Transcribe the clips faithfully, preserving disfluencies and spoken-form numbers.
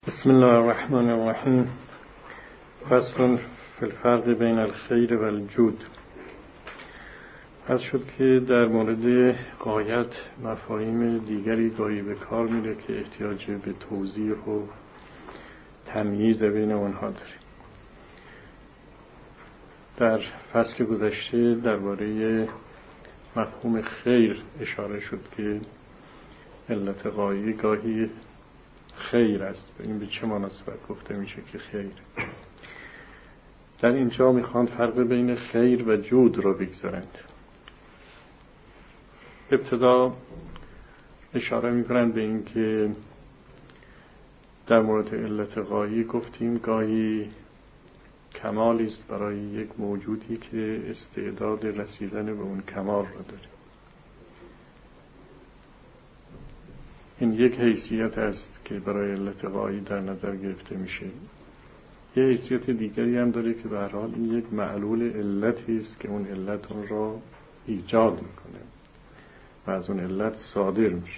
بسم الله الرحمن الرحیم. فصل فی الفرق بین الخیر و الجود. پس شد که در مورد غایت مفاهیم دیگری گاهی به کار میره که احتیاج به توضیح و تمییز بین اونها داره. در فصل گذشته درباره مفهوم خیر اشاره شد که علت غایی گاهی خیر است. این به چه مناسبت گفته میشه که خیر؟ در اینجا میخوان فرق بین خیر و جود را بگذارند. ابتدا اشاره میکنند به این که در مورد علت غایی گفتیم گاهی کمالی است برای یک موجودی که استعداد رسیدن به اون کمال را داره. این یک حیثیت است که برای علت غایی در نظر گرفته میشه. یه حیثیت دیگری هم داره که به هر حال این یک معلول علتی است که اون علت اون را ایجاد میکنه و از اون علت صادر میشه.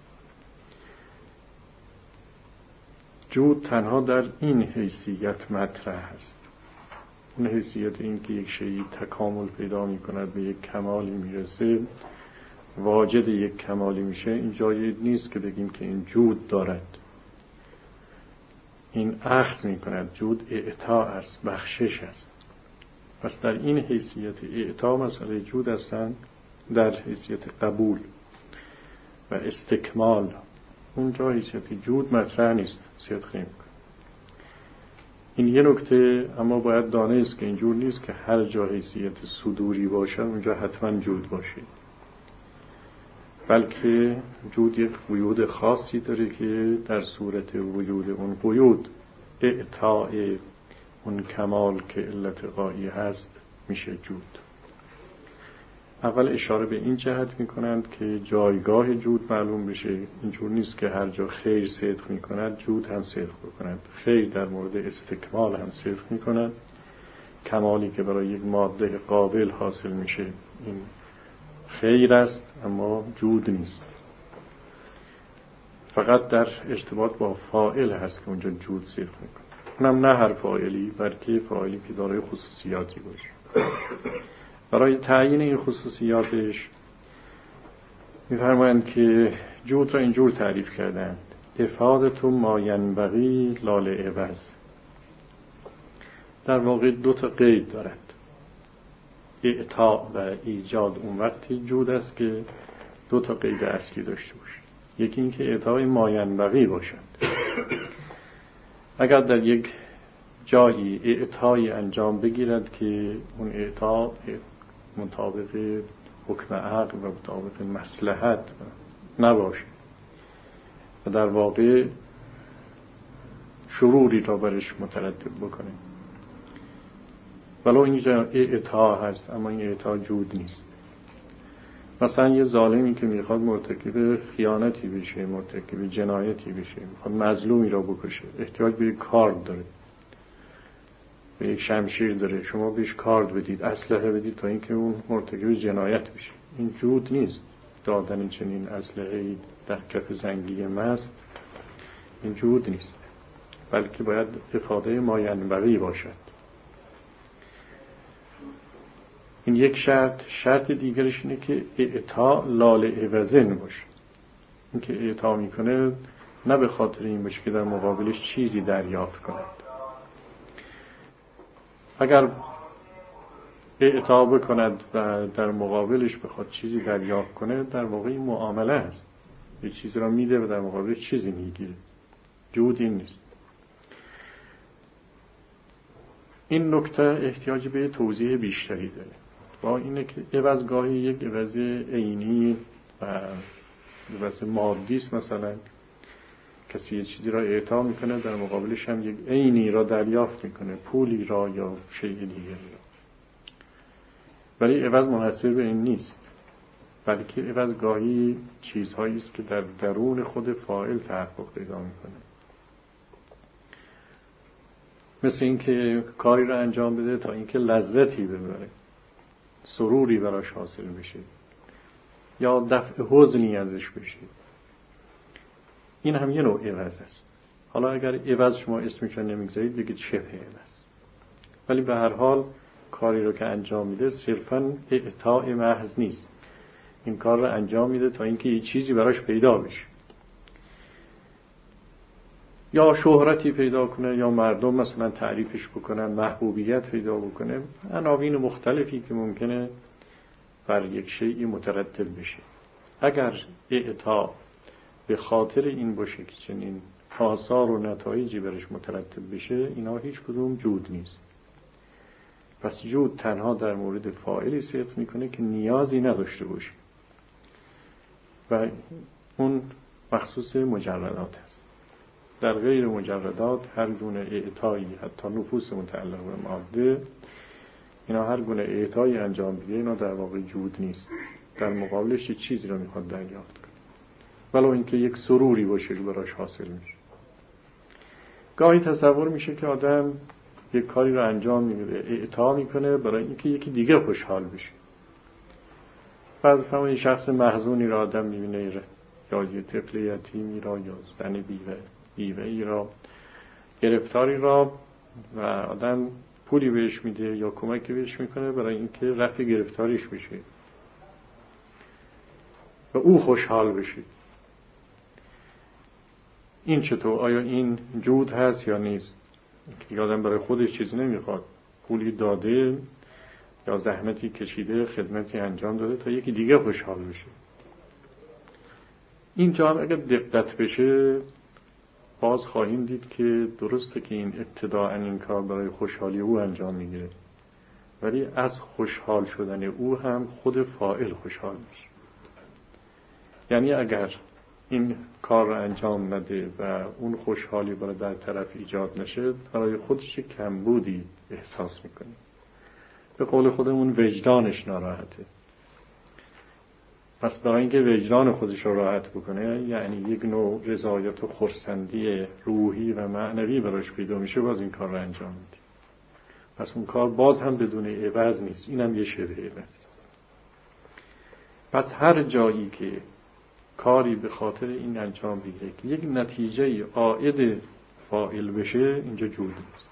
جود تنها در این حیثیت مطرح است. اون حیثیت این که یک شیء تکامل پیدا میکند، به یک کمالی میرسه، واجد یک کمالی میشه، این جایی نیست که بگیم که این جود دارد. این اخذ میکند. جود اعطا است، بخشش است. پس در این حیثیت اعطا مسئله جود هستند، در حیثیت قبول و استکمال اونجا حیثیت جود مطرح نیست، صدق نمیکنه. این یه نکته، اما باید دانست که اینجور نیست که هر جا حیثیت صدوری باشه اونجا حتما جود باشه، بلکه جود یک وجود خاصی داره که در صورت وجود اون وجود اعطاء اون کمال که علت غایی هست میشه جود. اول اشاره به این جهت میکنند که جایگاه جود معلوم بشه. اینجور نیست که هر جا خیر صدق میکند جود هم صدق بکند. خیر در مورد استکمال هم صدق میکند. کمالی که برای یک ماده قابل حاصل میشه این خیر است، اما جود نیست. فقط در ارتباط با فاعل هست که اونجا جود صدق میکنه. اونم نه هر فاعلی، بلکه فاعلی که دارای خصوصیاتی باشه. برای تعیین این خصوصیاتش میفرمایند که جود را اینجور تعریف کردند: افادة ما ینبغی لا لعوض. در واقع دو تا قید دارد. اعطا و ایجاد اون وقتی جود است که دو تا قید اصلی داشته باشه. یکی این که اعطای ما ینبغی باشد. اگر در یک جایی اعطای انجام بگیرد که اون اعطا مطابق حکم عقل و مطابق مصلحت نباشه و در واقع شروری را برش مترتب بکنه، ولو اینجا اعطا هست اما این اعطا جود نیست. مثلا یه ظالمی که میخواد مرتکب خیانتی بشه، مرتکب جنایتی بشه، میخواد مظلومی را بکشه، احتیاج به یک کارد داره، به یک شمشیر داره. شما بهش کارد بدید، اسلحه بدید تا اینکه اون مرتکب جنایت بشه. این جود نیست. دادن چنین اسلحه‌ای در کف زنگی مست این جود نیست، بلکه باید افاده ما ینبغی باشد. این یک شرط. شرط دیگرش اینه که اعطا لا لعوض باشه. این که اعطا میکنه نه به خاطر این باشه که در مقابلش چیزی دریافت کند. اگر اعطا بکند و در مقابلش بخواد چیزی دریافت کنه، در واقع این معامله است. یه چیزی را میده و در مقابلش چیزی میگیره. جود این نیست. این نکته احتیاج به توضیح بیشتری داره. با اینه که عوضگاهی یک عوض عینی و عوض مادی است. مثلا کسی یه چیزی را اعطا میکنه، در مقابلش هم یک عینی را دریافت میکنه، پولی را یا شیء دیگری را. ولی عوض منحصر به این نیست، بلکه عوضگاهی چیزهایی است که در درون خود فاعل تحقق پیدا میکنه. مثل این که کاری را انجام بده تا اینکه لذتی ببره، سروری براش حاصل بشه، یا دفع حزنی ازش بشه. این هم یه نوع عوض است. حالا اگر عوض شما اسمش رو نمیگذارید بگید شبه عوض، ولی به هر حال کاری رو که انجام میده صرفاً اعطاء محض نیست. این کار رو انجام میده تا اینکه یه چیزی براش پیدا بشه، یا شهرتی پیدا کنه، یا مردم مثلا تعریفش بکنن، محبوبیت پیدا بکنه، عناوین مختلفی که ممکنه بر یک شیء مترتب بشه. اگر اعطا به خاطر این باشه که چنین آثار و نتایجی برش مترتب بشه، اینا هیچ کدوم جود نیست. پس جود تنها در مورد فاعلی صدق میکنه که نیازی نداشته باشه و اون مخصوص مجردات است. در غیر مجردات هر گونه اعطایی، حتی نفوس متعلق به ماده، اینا هر گونه اعطایی انجام بده، اینا در واقع جود نیست. در مقابلش یه چیزی رو میخواد دریافت کنه، ولو اینکه یک سروری باشه که براش حاصل میشه. گاهی تصور میشه که آدم یک کاری رو انجام میده، اعطا میکنه برای اینکه یکی دیگه خوشحال بشه. بعد فهمه یه شخص محزونی را آدم میبینه، یا یه طفل یتیمی را، یا زن بیوه بیوه‌ای را، گرفتاری را، و آدم پولی بهش میده یا کمکی بهش میکنه برای اینکه رفع گرفتاریش بشه و او خوشحال بشه. این چطور؟ آیا این جود هست یا نیست؟ که آدم برای خودش چیزی نمیخواد، پولی داده یا زحمتی کشیده، خدمتی انجام داده تا یکی دیگه خوشحال بشه. اینجا هم اگر دقت بشه باز خواهیم دید که درسته که این ابتداءً این کار برای خوشحالی او انجام میگیره، ولی از خوشحال شدن او هم خود فاعل خوشحال میشه. یعنی اگر این کار رو انجام نده و اون خوشحالی برای در طرف ایجاد نشه، برای خودش کمبودی احساس میکنه. به قول خودمون وجدانش ناراحته. پس برای اینکه وجدان خودش رو راحت بکنه، یعنی یک نوع رضایت و خرسندی روحی و معنوی براش پیدا میشه، باز این کار رو انجام میده. پس اون کار باز هم بدون عوض نیست، اینم یه شبه عوض است. پس هر جایی که کاری به خاطر این انجام بگیره که یک نتیجه عائد فاعل بشه، اینجا جود نیست.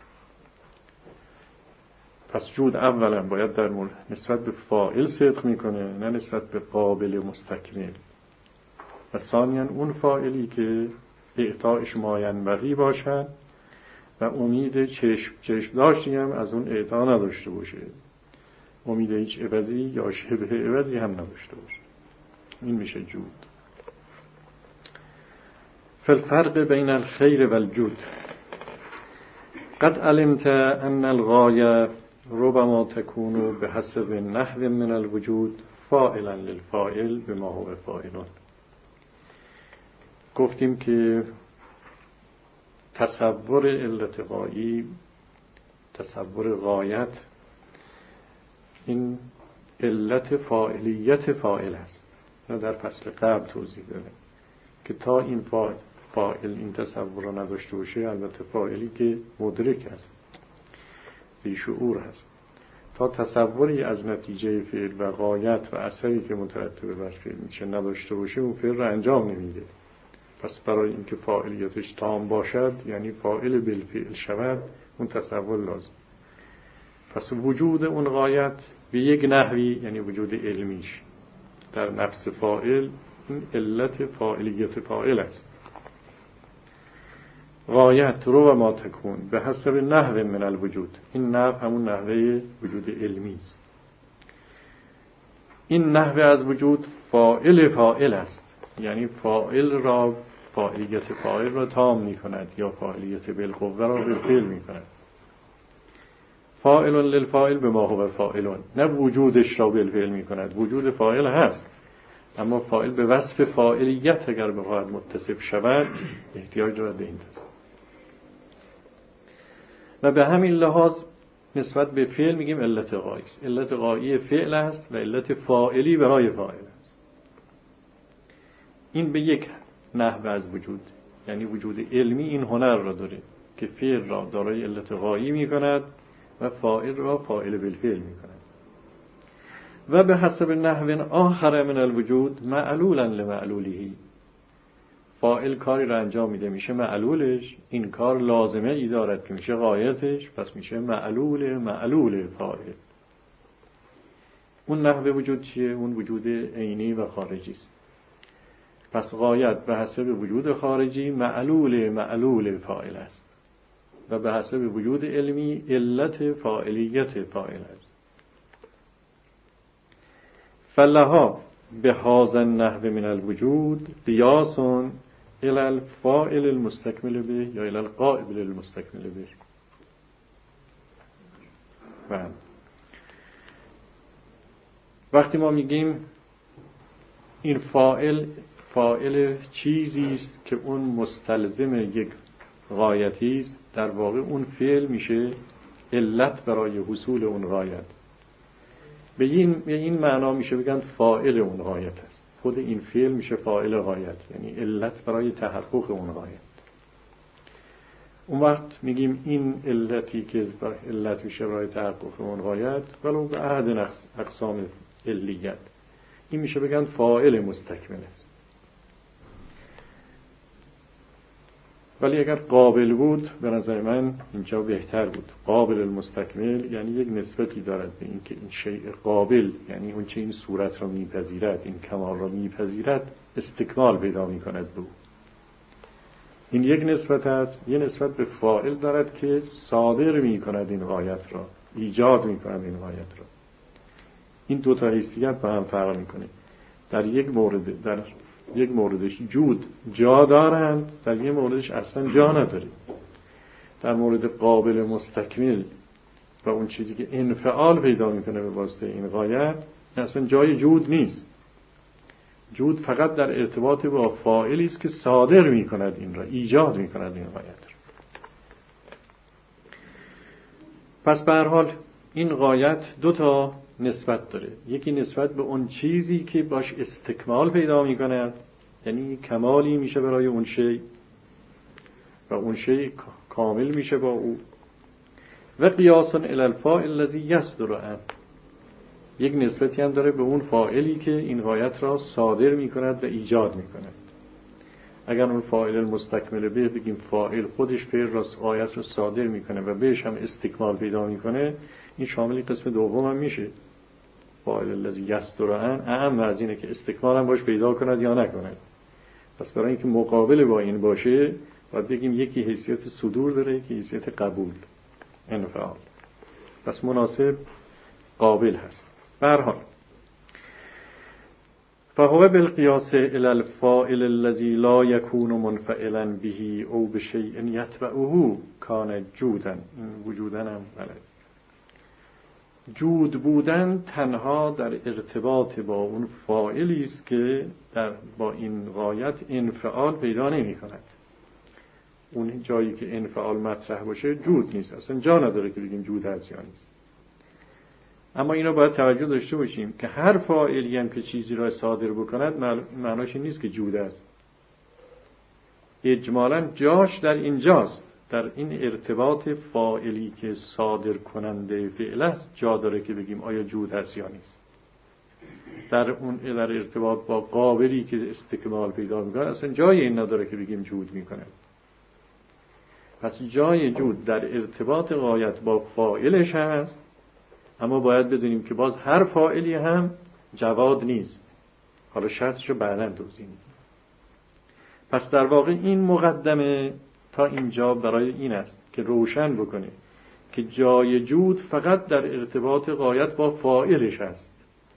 پس جود اولا باید در نسبت به فاعل صدق میکنه، نه نسبت به قابل مستکمل. و ثانیاً اون فاعلی که اعطایش ماینبغی باشد و امید چشم چشم داشتی هم از اون اعطا نداشته باشه، امید هیچ عوضی یا شبه عوضی هم نداشته باشه. این میشه جود. فالفرق بین الخیر والجود قد علمت ان الغایه ربما تكون بحسب نحو من الوجود فاعلا للفاعل بما هو فاعل. گفتیم که تصور علت غایی، تصور غایت، این علت فاعلیت فاعل است. نه در فصل قبل توضیح داده که تا این فاعل فاعل این تصور را نداشته باشه، البته فاعلی که مدرک است، ذی شعور هست، تا تصوری از نتیجه فعل و غایت و اثری که مترتب بر فعل میشه نداشته باشه، اون فعل را انجام نمیده. پس برای اینکه فاعلیتش تام باشد، یعنی فاعل بالفعل شود، اون تصور لازم. پس وجود اون غایت به یک نحوی، یعنی وجود علمیش در نفس فاعل، این علت فاعلیت فاعل است. غایت رو و ما تکون به حسب نحو من الوجود، این نحو همون نحوه وجود علمی است. این نحو از وجود فاعل فاعل است، یعنی فاعل را، فاعلیت فاعل را تام می کند، یا فاعلیت بالقوه را بالفعل می کند. فاعل للفاعل بما هو فاعل، نه وجودش را بالفعل می کند. وجود فاعل هست، اما فاعل به وصف فاعلیت اگر بخواهد متصف شود، احتیاج دارد به این تصف. و به همین لحاظ نسبت به فعل میگیم علت غایی است. علت غایی فعل است و علت فاعلی برای فاعل است. این به یک نحو از وجود، یعنی وجود علمی این هنر را داره که فعل را دارای علت غایی می کند و فاعل را فاعل بالفعل می کند. و به حسب نحو آخر من الوجود معلولا لمعلوله، فاعل کاری را انجام میده میشه معلولش، این کار لازمه ای دارد که میشه غایتش، پس میشه معلول معلول فاعل. اون نحوه وجود چیه؟ اون وجود عینی و خارجی است. پس غایت به حسب وجود خارجی معلول معلول فاعل است و به حسب وجود علمی علت فاعلیت فاعل است. فلها به هذا النحو من الوجود قیاس الى الفاعل المستكمل به یا الى القائل المستكمل به. و وقتی ما میگیم این فاعل فاعل چیزی است که اون مستلزم یک غایتی است، در واقع اون فعل میشه علت برای حصول اون غایت. به این به این معنا میشه بگن فاعل اون غایت است. خود این فعل میشه فاعل غایت، یعنی علت برای تحقق اون غایت. اون وقت میگیم این علتی که علت میشه برای تحقق اون غایت ولو به احد اقسام علیت، این میشه بگن فاعل مستکمل است. ولی اگر قابل بود به نظر من اینجا بهتر بود. قابل المستکمل یعنی یک نسبتی دارد به این که این شیء قابل، یعنی اون چه این صورت را میپذیرد، این کمال را میپذیرد، استکمال پیدا میکند به او. این یک نسبت است. یه نسبت به فاعل دارد که صادر میکند این غایت را، ایجاد میکند این غایت را. این دو تا حیثیت با هم فرق میکنه. در یک مورد در یک موردش جود جا دارند، در یک موردش اصلا جا نداره. در مورد قابل مستکمل و اون چیزی که انفعال پیدا میکنه به واسطه این غایت اصلا جای جود نیست. جود فقط در ارتباط با فاعلی است که صادر میکند این را، ایجاد میکند این غایت را. پس به هر حال این غایت دو تا نسبت داره. یکی نسبت به اون چیزی که باش استکمال پیدا میکنه، یعنی کمالی میشه برای اون شی و اون شی کامل میشه با او. و قیاسا الی الفاعل الذی یصدر عنه، یک نسبتی هم داره به اون فاعلی که این غایت را صادر میکند و ایجاد میکند. اگر اون فاعل المستکمل به بگیم فاعل خودش فعل را غایت را صادر میکنه و بهش هم استکمال پیدا میکنه، این شامل قسم دوم هم میشه. فاعل الذی یصدر عنه اعم از اینه که استکمال هم باش پیدا کند یا نکند. پس برای اینکه مقابل با این باشه باید بگیم یکی حیثیت صدور داره، یکی حیثیت قبول، انفعال. پس مناسب قابل هست. به هر حال فهو بالقیاس الی الفاعل الذی لا یکون منفعلا به او بشیء یتبعه کان جودا. وجودا هم بلد. جود بودن تنها در ارتباط با اون فاعلی است که در با این غایت انفعال پیدا نمی کند. اون جایی که انفعال مطرح باشه جود نیست، اصلا جا نداره که بگیم جود هست یا نیست. اما اینا باید توجه داشته باشیم که هر فاعلی هم که چیزی را صادر بکند معناش این نیست که جود است. اجمالاً جاش در اینجاست، در این ارتباط فاعلی که صادر کننده فعل است جا داره که بگیم آیا جود هست یا نیست. در اون در ارتباط با قابلی که استکمال پیدا میکنه اصلا جای این نداره که بگیم جود میکنه. پس جای جود در ارتباط غایت با فاعلش هست، اما باید بدونیم که باز هر فاعلی هم جواد نیست. حالا شرطش رو بعداً توضیح میدیم. پس در واقع این مقدمه تا اینجا برای این است که روشن بکنه که جای جود فقط در ارتباط غایت با فاعلش است.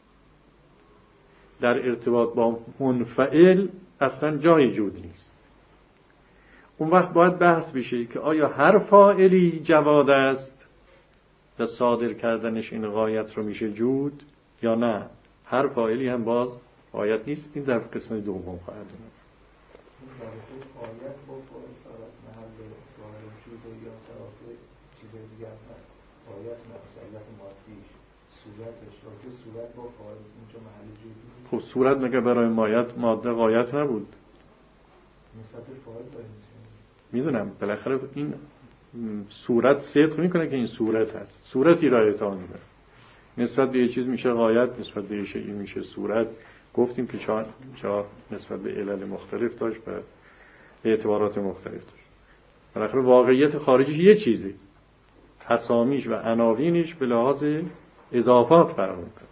در ارتباط با منفعل اصلا جای جود نیست. اون وقت باید بحث بشه که آیا هر فاعلی جواد است و صادر کردنش این غایت رو میشه جود یا نه هر فاعلی هم باز غایت نیست. این در قسمت دوم خواهد اومد. آیت با فاعل فقط محل اصلاح وجود یا طرف چیز دیگر نه. آیت مسئلت مادیش صورتش راجع صورت با فاعل اونجا محل جدی. خب صورت مگه برای مایت ماده غایت نبود؟ نسبت فاعل داریم. میدونم بالاخره این صورت صدق میکنه که این صورت هست، صورتی را اعطا میکنه. نسبت به یه چیز میشه غایت، نسبت به یه شیء میشه صورت. گفتیم که چهار چهار نسبت به علل مختلف داشت و اعتبارات مختلف داشت. بالاخره واقعیت خارجی یه چیزی، اسامیش و عناوینش به لحاظ اضافات فرق میکنه.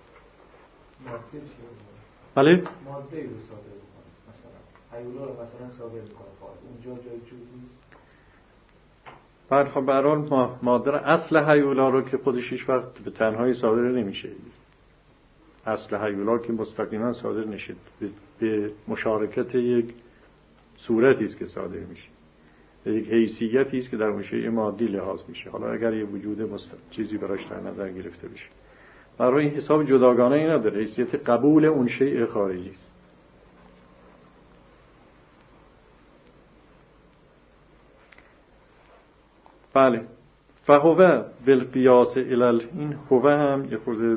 بله؟ ماده رو صادر میکنه، مثلا هیولا رو مثلا صادر میکنه فاعل، اونجا جای جود نیست. خب به هر حال ماده اصل هیولا رو که خودش هیچ وقت به تنهایی صادر نمیشه. اصل هیولا که مستقیما صادر نشه، به مشارکت یک صورتی است که صادر میشه، یک حیثیتی است که در اون شیء مادی لحاظ میشه. حالا اگر یه وجود مست... چیزی براش در نظر گرفته بشه، برای این حساب جداگانه ای نداره، حیثیت قبول اون شیء خارجی است. بله، فهوه بالقیاس الال، این هوه هم یه خورده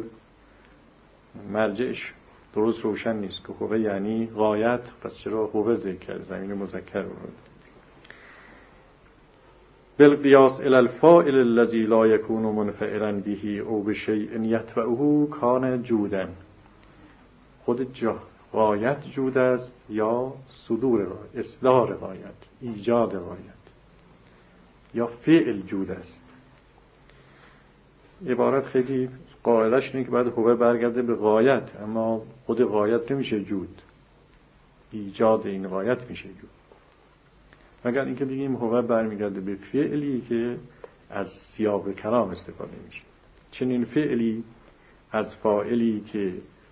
مرجعش درست روشن نیست که هوه یعنی غایت، پس چرا هوه ذکر زمین مذکر بود؟ بالقیاس الال فاعل الذی لا یکون منفعلا به او بشیء یتبعه کان جودا. خود جا غایت جود است یا صدور غایت، اصدار غایت، ایجاد غایت، یا فعل جود است. عبارت خیلی قاعده‌اش اینه که بعد هوه برگرده به غایت، اما خود غایت نمیشه جود، ایجاد این غایت میشه جود. مگر اینکه بگیم هوه برمیگرده به فعلی که از سیاق کلام استفاده میشه. چنین فعلی از فاعلی که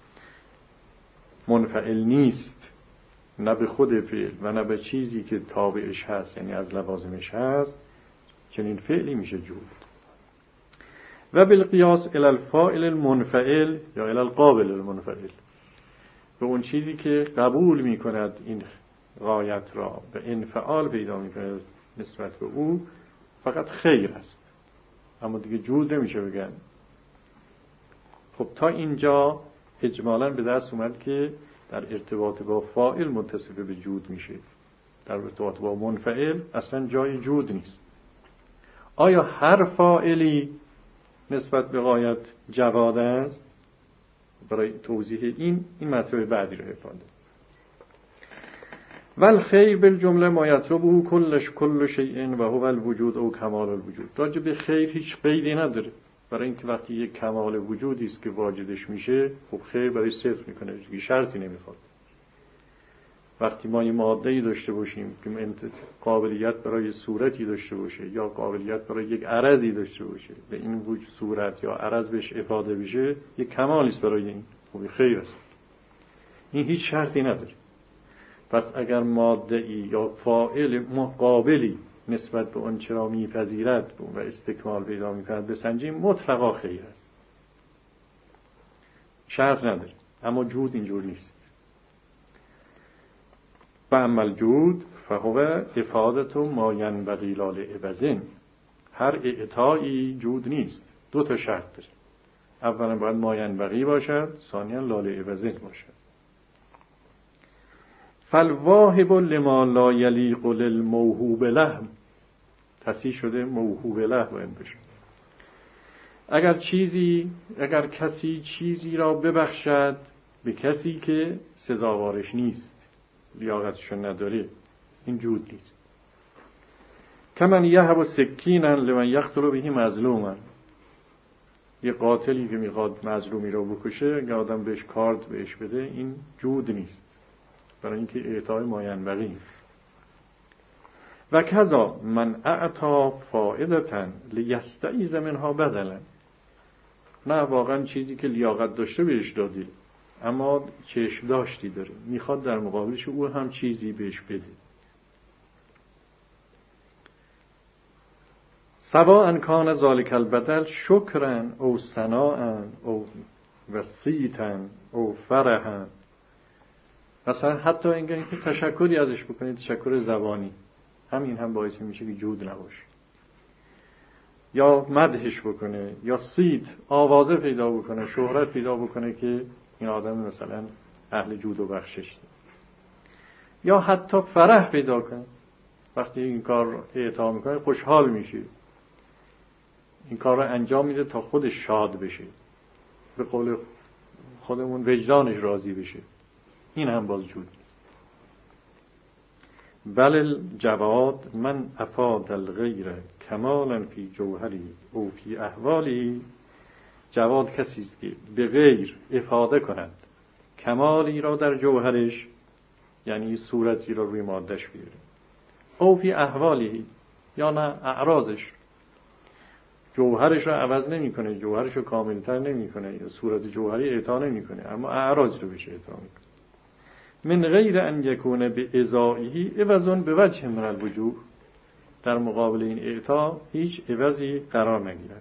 منفعل نیست، نه به خود فعل و نه به چیزی که تابعش هست، یعنی از لوازمش هست، چنین فعلی میشه جود. و بالقیاس الی الفاعل المنفعل یا الی القابل المنفعل، به اون چیزی که قبول میکند این غایت را، به انفعال پیدا میکند نسبت به او، فقط خیر است، اما دیگه جود نمیشه بگن. خب تا اینجا اجمالاً به دست اومد که در ارتباط با فاعل متصف به جود میشه، در ارتباط با منفعل اصلا جای جود نیست. آیا هر فاعلی نسبت به غایت جواد است؟ برای توضیح این این مطلب بعدی رو افاده. والخیر بالجمله ما یطلبه کلش کل شیء و هو الوجود او کمال الوجود. راجع به خیر هیچ قیدی نداره، برای اینکه وقتی یک کمال وجودی است که واجدش میشه، خب خیر برای صدق میکنه، هیچ شرطی نمیخواد. وقتی ما یه ماده‌ای داشته باشیم که قابلیت برای صورتی داشته باشه یا قابلیت برای یک عرضی داشته باشه، به این وجود صورت یا عرض بهش افاده بشه، یک کمالی است برای این، خب خیر است. این هیچ شرطی نداره. پس اگر ماده‌ای یا فاعل مقابلی نسبت به اون چرا میپذیرد و استکمال پیدا میکند بسنجیم، مطلقا خیر است، شرط نداره. اما جود اینجور نیست. و اما جود فهو افادت ما ینبغی لعوض. هر اعطایی جود نیست، دو تا شرط داره. اولا باید ما ینبغی باشد، ثانیا لعوض باشد. فالواهب لما لا یلیق للموهوب له، تصحیح شده موهوب له باید بشه. اگر چیزی اگر کسی چیزی را ببخشد به کسی که سزاوارش نیست، لیاقتشو نداره، این جود نیست. کمن یهب سکینا لمن یقتل به مظلوما. یه قاتلی که میخواد مظلومی رو بکشه، اگه آدم بهش کارت بهش بده، این جود نیست، برای اینکه اعطای ماینبغی نیست. و کذا من اعطا فائدتا لیستعیذ منها بدلا. نه، واقعا چیزی که لیاقت داشته بهش دادی، اما چشم داشتی داره، میخواد در مقابلش او هم چیزی بهش بده. سواء کان ذلک البدل شکرا او ثناء او وصیتا او فرحا. مثلا حتی اینکه تشکری ازش بکنید، تشکر زبانی، همین هم باعث میشه که جود نباشه. یا مدحش بکنه، یا صیت، آوازه پیدا بکنه، شهرت پیدا بکنه که این آدم مثلا اهل جود و بخشش. یا حتی فرح پیدا کنه، وقتی این کار اعطا میکنه خوشحال میشه، این کار رو انجام میده تا خودش شاد بشه، به قول خودمون وجدانش راضی بشه. این هم باز جود نیست. بل الجواد من افاد الغیر کمالا فی جوهری او فی احوالی. جواد کسی است که به غیر افاده کند کمالی را در جوهرش، یعنی صورتی را روی مادهش بیاره، او فی احوالی یا نه اعراضش، جوهرش را عوض نمی کنه، جوهرش رو کاملتر نمی کنه، یا صورت جوهری اعطا نمی کنه، اما اعراض رو بهش اعطا می کنه. من غیر ان یکونه به ازائهی عوضون به وجه من الوجوه، در مقابل این اعطا هیچ عوضی قرار نگیرد.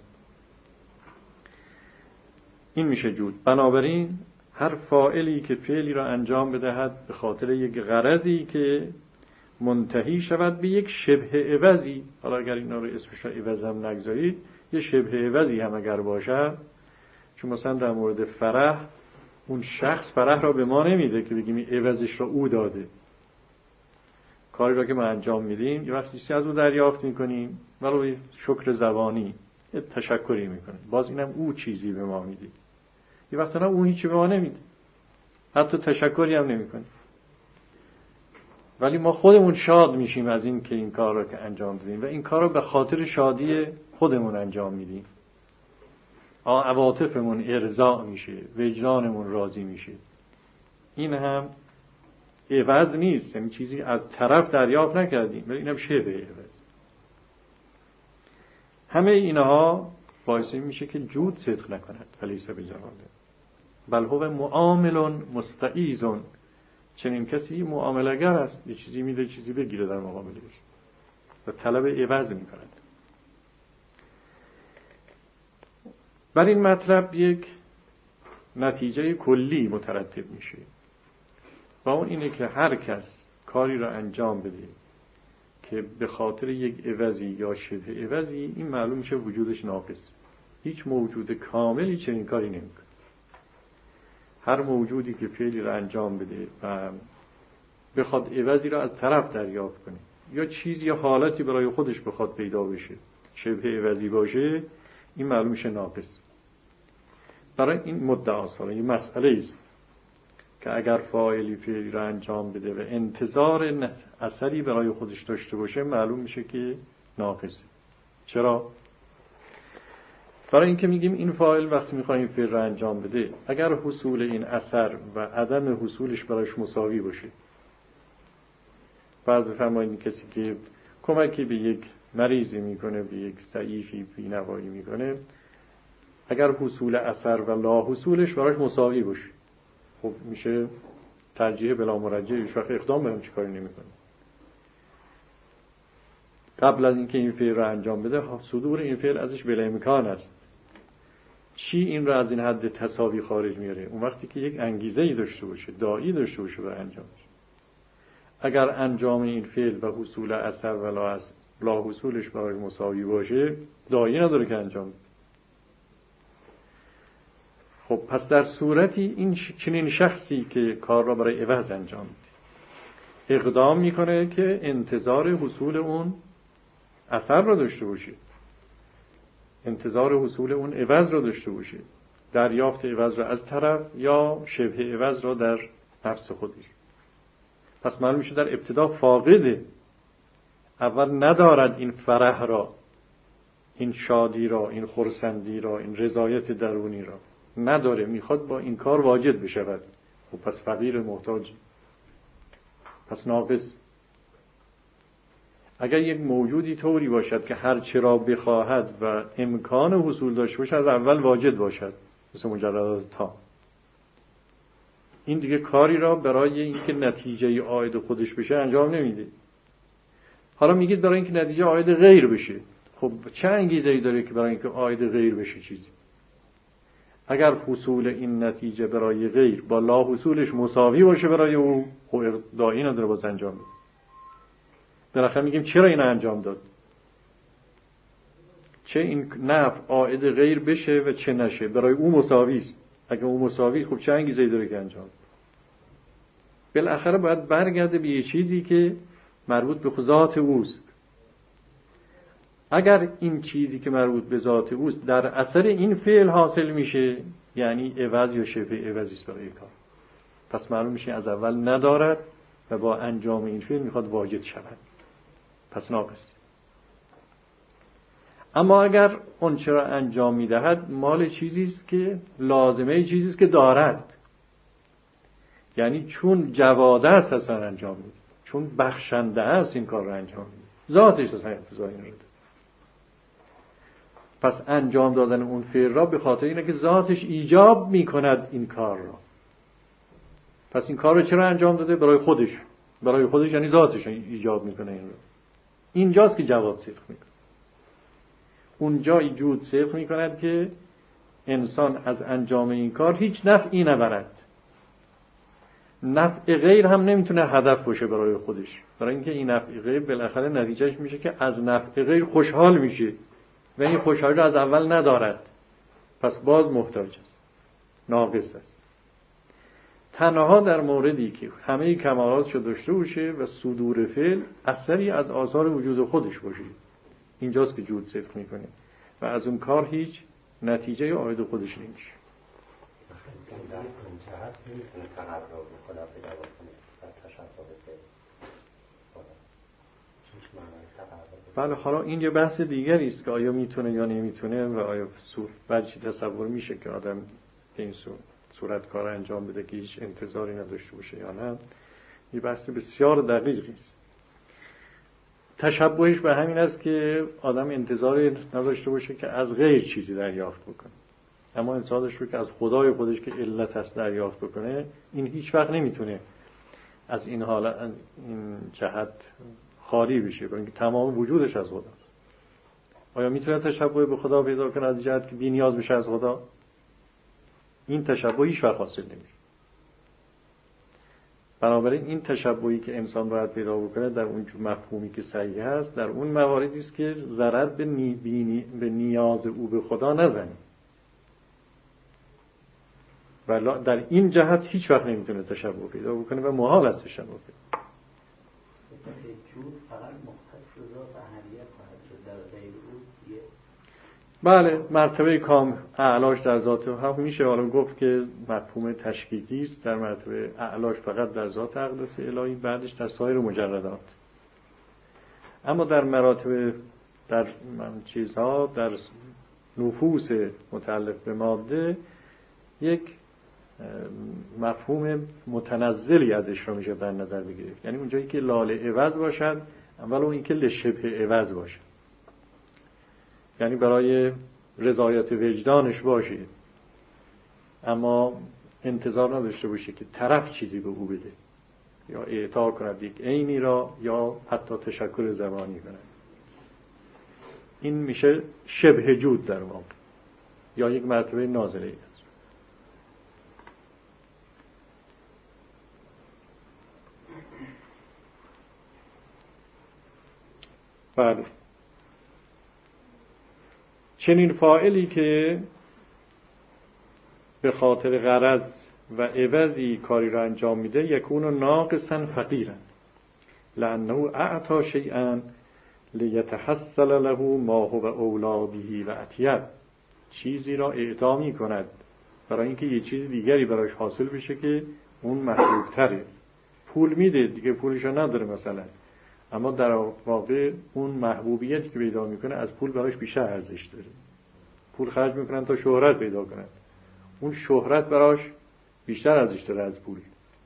این میشه جود. بنابراین هر فاعلی که فعلی را انجام بدهد به خاطر یک غرضی که منتهی شود به یک شبه عوضی، حالا اگر اینا رو اسمش را عوض هم نگذارید، یه شبه عوضی هم اگر باشد، چون مثلا در مورد فرح، اون شخص فرح را به ما نمیده که بگیم این عوضش را او داده. کاری را که ما انجام میدیم یه وقتی چیزی از او دریافت میکنیم، ولو شکر زبانی، یه تشکری میکنیم، باز اینم او چیزی به ما میده. یه وقتا نه او هیچی به ما نمیده، حتی تشکری هم نمیکنه، ولی ما خودمون شاد میشیم از این که این کار را که انجام دادیم و این کار را به خاطر شادی خودمون انجام میدیم. عواطفمون ارضاء میشه، وجدانمون راضی میشه. این هم عوض نیست، یعنی چیزی از طرف دریافت نکردیم، ولی اینم شبه عوض. همه اینها باعث میشه که جود صدق نکند، فلیس بجواده بل هو معامل مستعیذ. چنین کسی معامله‌گر است، یه چیزی میده چیزی بگیره در مقابلش و طلب عوض میکند. بر این مطلب یک نتیجه کلی مترتب میشه و اون اینه که هر کس کاری را انجام بده که به خاطر یک عوضی یا شبه عوضی، این معلوم میشه وجودش ناقص. هیچ موجود کاملی چنین کاری نمیکنه. هر موجودی که فعلی را انجام بده و بخواد عوضی را از طرف دریافت کنه یا چیزی یا حالتی برای خودش بخواد پیدا بشه شبه عوضی باشه، این معلوم میشه ناقص. برای این مدعا است، این مسئله است که اگر فاعلی فعلی را انجام بده و انتظار اثری برای خودش داشته باشه، معلوم میشه که ناقصه. چرا؟ برای اینکه میگیم این فاعل وقتی میخوایم فعل را انجام بده، اگر حصول این اثر و عدم حصولش برایش مساوی باشه، بعد بفرمایید کسی که کمکی به یک مریضی میکنه، به یک ضعیفی بی‌نوایی میکنه، اگر حصول اثر و لا حصولش برایش مساوی باشه، خب میشه ترجیح بلا مرجح، هیچ وقت اقدام به هم چی کاری نمیکنه. قبل از اینکه این فعل را انجام بده، صدور این فعل ازش بلا امکان است. چی این را از این حد تساوی خارج میاره؟ اون وقتی که یک انگیزه‌ای داشته باشه، داعی داشته باشه برای انجامش. اگر انجام این فعل و حصول اثر و لا, لا حصولش برای مساوی باشه، داعی نداره که انجام بده. خب پس در صورتی این چنین شخصی که کار را برای عوض انجام میده، اقدام میکنه که انتظار حصول اون اثر را داشته باشه، انتظار حصول اون عوض را داشته باشه، دریافت عوض را از طرف یا شبه عوض را در نفس خودش. پس معلوم میشه در ابتدا فاقده، اول ندارد این فرح را، این شادی را، این خرسندی را، این رضایت درونی را نداره، میخواد با این کار واجد بشود. خب پس فقیر محتاج، پس ناقص. اگر یک موجودی طوری باشد که هر چه را بخواهد و امکان حصول داشته باشد، از اول واجد باشد، مثل مجردات تا، این دیگه کاری را برای اینکه نتیجه عاید خودش بشه انجام نمیده. حالا میگید برای اینکه نتیجه عاید غیر بشه. خب چه انگیزه‌ای داره که برای اینکه عاید غیر بشه چیزی؟ اگر حصول این نتیجه برای غیر با لا حصولش مساوی باشه برای او، خب داعی نداره باز انجام بده. بالاخره میگیم چرا این انجام داد؟ چه این نفع عاید غیر بشه و چه نشه، برای او مساوی است. اگه او مساوی، خب چه انگیزه‌ای داره که انجام بده؟ بالاخره باید برگرده به یه چیزی که مربوط به ذات اوست. اگر این چیزی که مربوط به ذات اوست در اثر این فعل حاصل میشه، یعنی عوض یا شبه عوضی است برای کار، پس معلوم میشه از اول ندارد و و با انجام این فعل میخواد واجد شود، پس ناقص. اما اگر اون چرا انجام میدهد مال چیزی است که لازمه چیزی است که دارد، یعنی چون جواده است اصلا انجام میده، چون بخشنده است این کار رو انجام میده، ذاتش اصلا اقتضای این رو داره. پس انجام دادن اون فعل را به خاطر اینه که ذاتش ایجاب میکند این کار را. پس این کار رو چرا انجام داده؟ برای خودش. برای خودش یعنی ذاتش ایجاب میکنه این رو. اینجاست که جواد صدق میکنه. اونجا ایجود صدق میکند که انسان از انجام این کار هیچ نفعی نبرد. نفع غیر هم نمیتونه هدف باشه برای خودش، برای اینکه این نفع غیر بالاخره نتیجهش میشه که از نفع غیر خوشحال میشه و این خوشحالی رو از اول ندارد، پس باز محتاج است، ناقص است. تنها در موردی که همه کمالاتشو داشته باشه و صدور فعل اثری از آثار وجود خودش باشه، اینجاست که جود صدق میکنه و از اون کار هیچ نتیجه یا عاید خودش نمیشه. در اون جهت نمیتونه تقرر بکنه پیدا بکنه در تشبه فعل. بله، حالا این یه بحث دیگری است که آیا میتونه یا نمیتونه و آیا بچی تصور میشه که آدم به این صورت کار انجام بده که هیچ انتظاری نداشته باشه یا نه. یه بحث بسیار دقیقی است. تشبهش به همین است که آدم انتظاری نداشته باشه که از غیر چیزی دریافت بکنه، اما انتظارش رو که از خدای خودش که علت هست دریافت بکنه. این هیچ وقت نمیتونه از این حالت این جهت خالی بشه، برای اینکه تمام وجودش از خداست. آیا میتونه تشبه به خدا پیدا کنه از جهت که بی نیاز بشه از خدا؟ این تشبه هیچ وقت حاصل نمیشه. بنابراین این تشبهی که انسان باید پیدا بکنه در اون مفهومی که صحیح است، در اون مواردی است که ضرر به, نی بینی به نیاز او به خدا نزنه. ولی در این جهت هیچ وقت نمیتونه تشبه پیدا بکنه و محال است تشبه پیدا. جود فقط مختص به ذات احدیت خواهد شد، در غیر او یه بله، مرتبه کام اعلاش در ذات هم میشه حالا گفت که مفهوم تشکیکی است، در مرتبه اعلاش فقط در ذات اقدس الهی، بعدش در سایر مجردات. اما در مراتب در چیزها در نفوس متعلق به ماده یک مفهوم متنزلی ازش رو میشه در نظر بگیرید، یعنی اونجایی که لال عوض باشد اول اون اینکه لشبه عوض باشه، یعنی برای رضایت وجدانش باشه اما انتظار نداشته باشه که طرف چیزی به او بده یا اعطا کند یک عینی را یا حتی تشکر زبانی کند. این میشه شبه جود در واقع یا یک مرتبه نازله است. بله، چنین فاعلی که به خاطر غرض و عوضی کاری را انجام میده یکون ناقصا فقیرا لانه اعطا شیئا لیتحصل له ما هو اولی به و اطیب. چیزی را اعطا می کند برای اینکه یه چیز دیگری براش حاصل بشه که اون محبوب تره. پول میده دیگه، پولشو نداره مثلا، اما در واقع اون محبوبیتی که پیدا میکنه از پول براش بیشتر ارزش داره. پول خرج میکنن تا شهرت پیدا کنن، اون شهرت براش بیشتر ارزش داره از پول.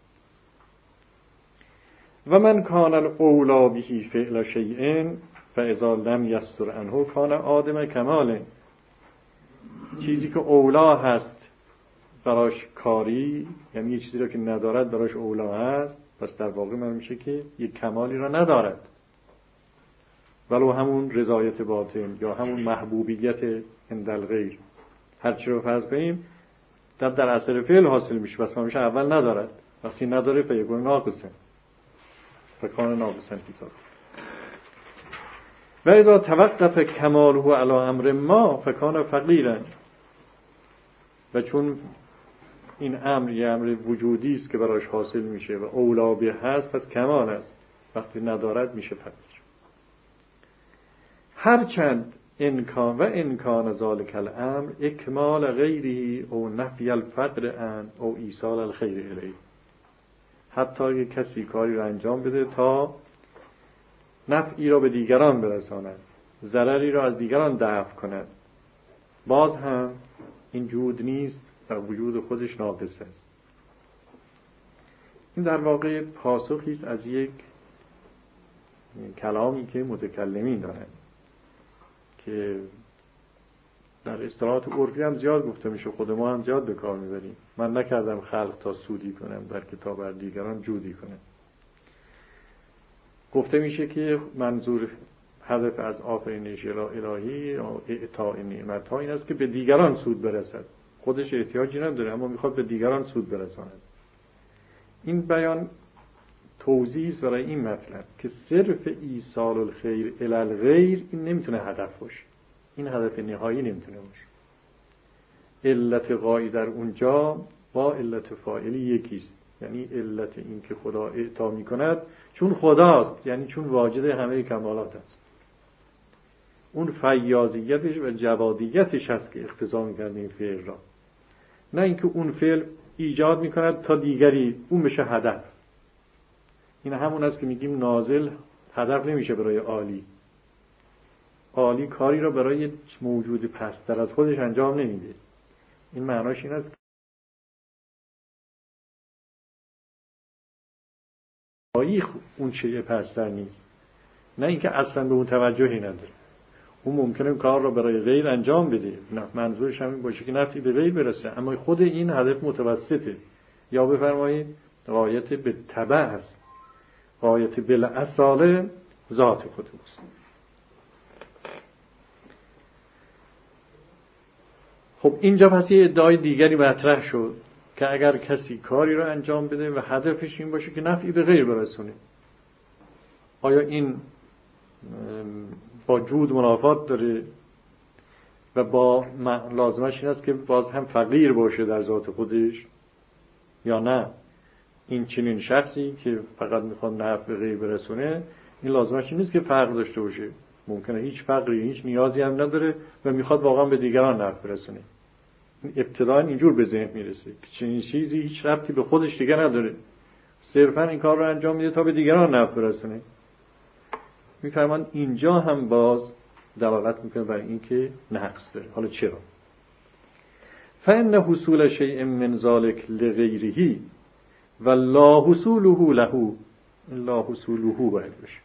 و من کان الاولی به فعل شیء فاذا لم یستر عنه کان آدم کمال. چیزی که اولا هست براش کاری، یعنی یه چیزی را که ندارد براش اولا هست، پس در واقع من میشه که یک کمالی را ندارد، ولو همون رضایت باطن یا همون محبوبیت عند الغیر، هر چی رو فرض کنیم در در اثر فعل حاصل میشه، پس من میشه اول ندارد. وقتی نداره فیکون ناقصه، فکان ناقصن حساب. و اذا توقف کماله علی امر ما فکان فقیرا. و چون این امر یه امر وجودی است که براش حاصل میشه و اولا به هست، پس کمال است. وقتی ندارد میشه فقیر. هرچند انکان و انکان ذالک الامر اکمال غیره او نفی الفقر ان او ایصال الخیر الیه. حتی اگه کسی کاری رو انجام بده تا نفعی را به دیگران برساند، ضرری را از دیگران دفع کند، باز هم این جود نیست و وجود خودش ناقص است. این در واقع پاسخی است از یک کلامی که متکلمین دارند که در اصطلاحات عرفی هم زیاد گفته میشه، خود ما هم زیاد به کار میبریم. من نکردم خلق تا سودی کنم، بلکه تا بر دیگران جودی کنم. گفته میشه که منظور هدف از آفرینش الهی اعطاء نعمت ها این است که به دیگران سود برسد. خودش احتیاجی نداره اما میخواد به دیگران سود برساند. این بیان توضیح است برای این مطلب که صرف ایصال الخیر الی الغیر این نمیتونه هدف باشه. این هدف نهایی نمیتونه باشه. علت غایی در اونجا با علت فاعلی یکیست. یعنی علت این که خدا اعطا میکند چون خداست، یعنی چون واجد همه کمالات است. اون فیاضیتش و جوادیتش هست که اقتضا میکنه این فعل را، نه اینکه اون فعل ایجاد میکند تا دیگری اون بشه هدف. این همون است که میگیم نازل هدف نمیشه برای عالی. عالی کاری را برای موجود پستر از خودش انجام نمیده. این معناش این است که اون چیه پستر نیست، نه اینکه اصلا به اون توجهی نداره. اون ممکنه کار را برای غیر انجام بده، نه منظورش همین باشه که نفعی به غیر برسه، اما خود این هدف متوسطه. یا بفرمایید غایت به تبع است، غایت بالاصاله ذات خود است. خب اینجا پس یه ادعای دیگری مطرح شد که اگر کسی کاری را انجام بده و هدفش این باشه که نفعی به غیر برسونه، آیا این با جود منافات داره و با لازمش این است که باز هم فقیر باشه در ذات خودش یا نه؟ این چنین شخصی که فقط میخواد نفع به غیر برسونه این لازمش این نیست که فقر داشته باشه. ممکنه هیچ فقری، هیچ نیازی هم نداره و میخواد واقعا به دیگران نفع برسونه. ابتداً اینجور به ذهن میرسه که چنین چیزی هیچ ربطی به خودش دیگه نداره، صرفاً این کار رو انجام میده تا به دیگران نفع برسونه. میفرمان اینجا هم باز دلالت میکنه بر این که نقص داره. حالا چرا؟ فإن حصول شیء من ذلک لغیره و لا حصوله له، لا حصوله باید بشه.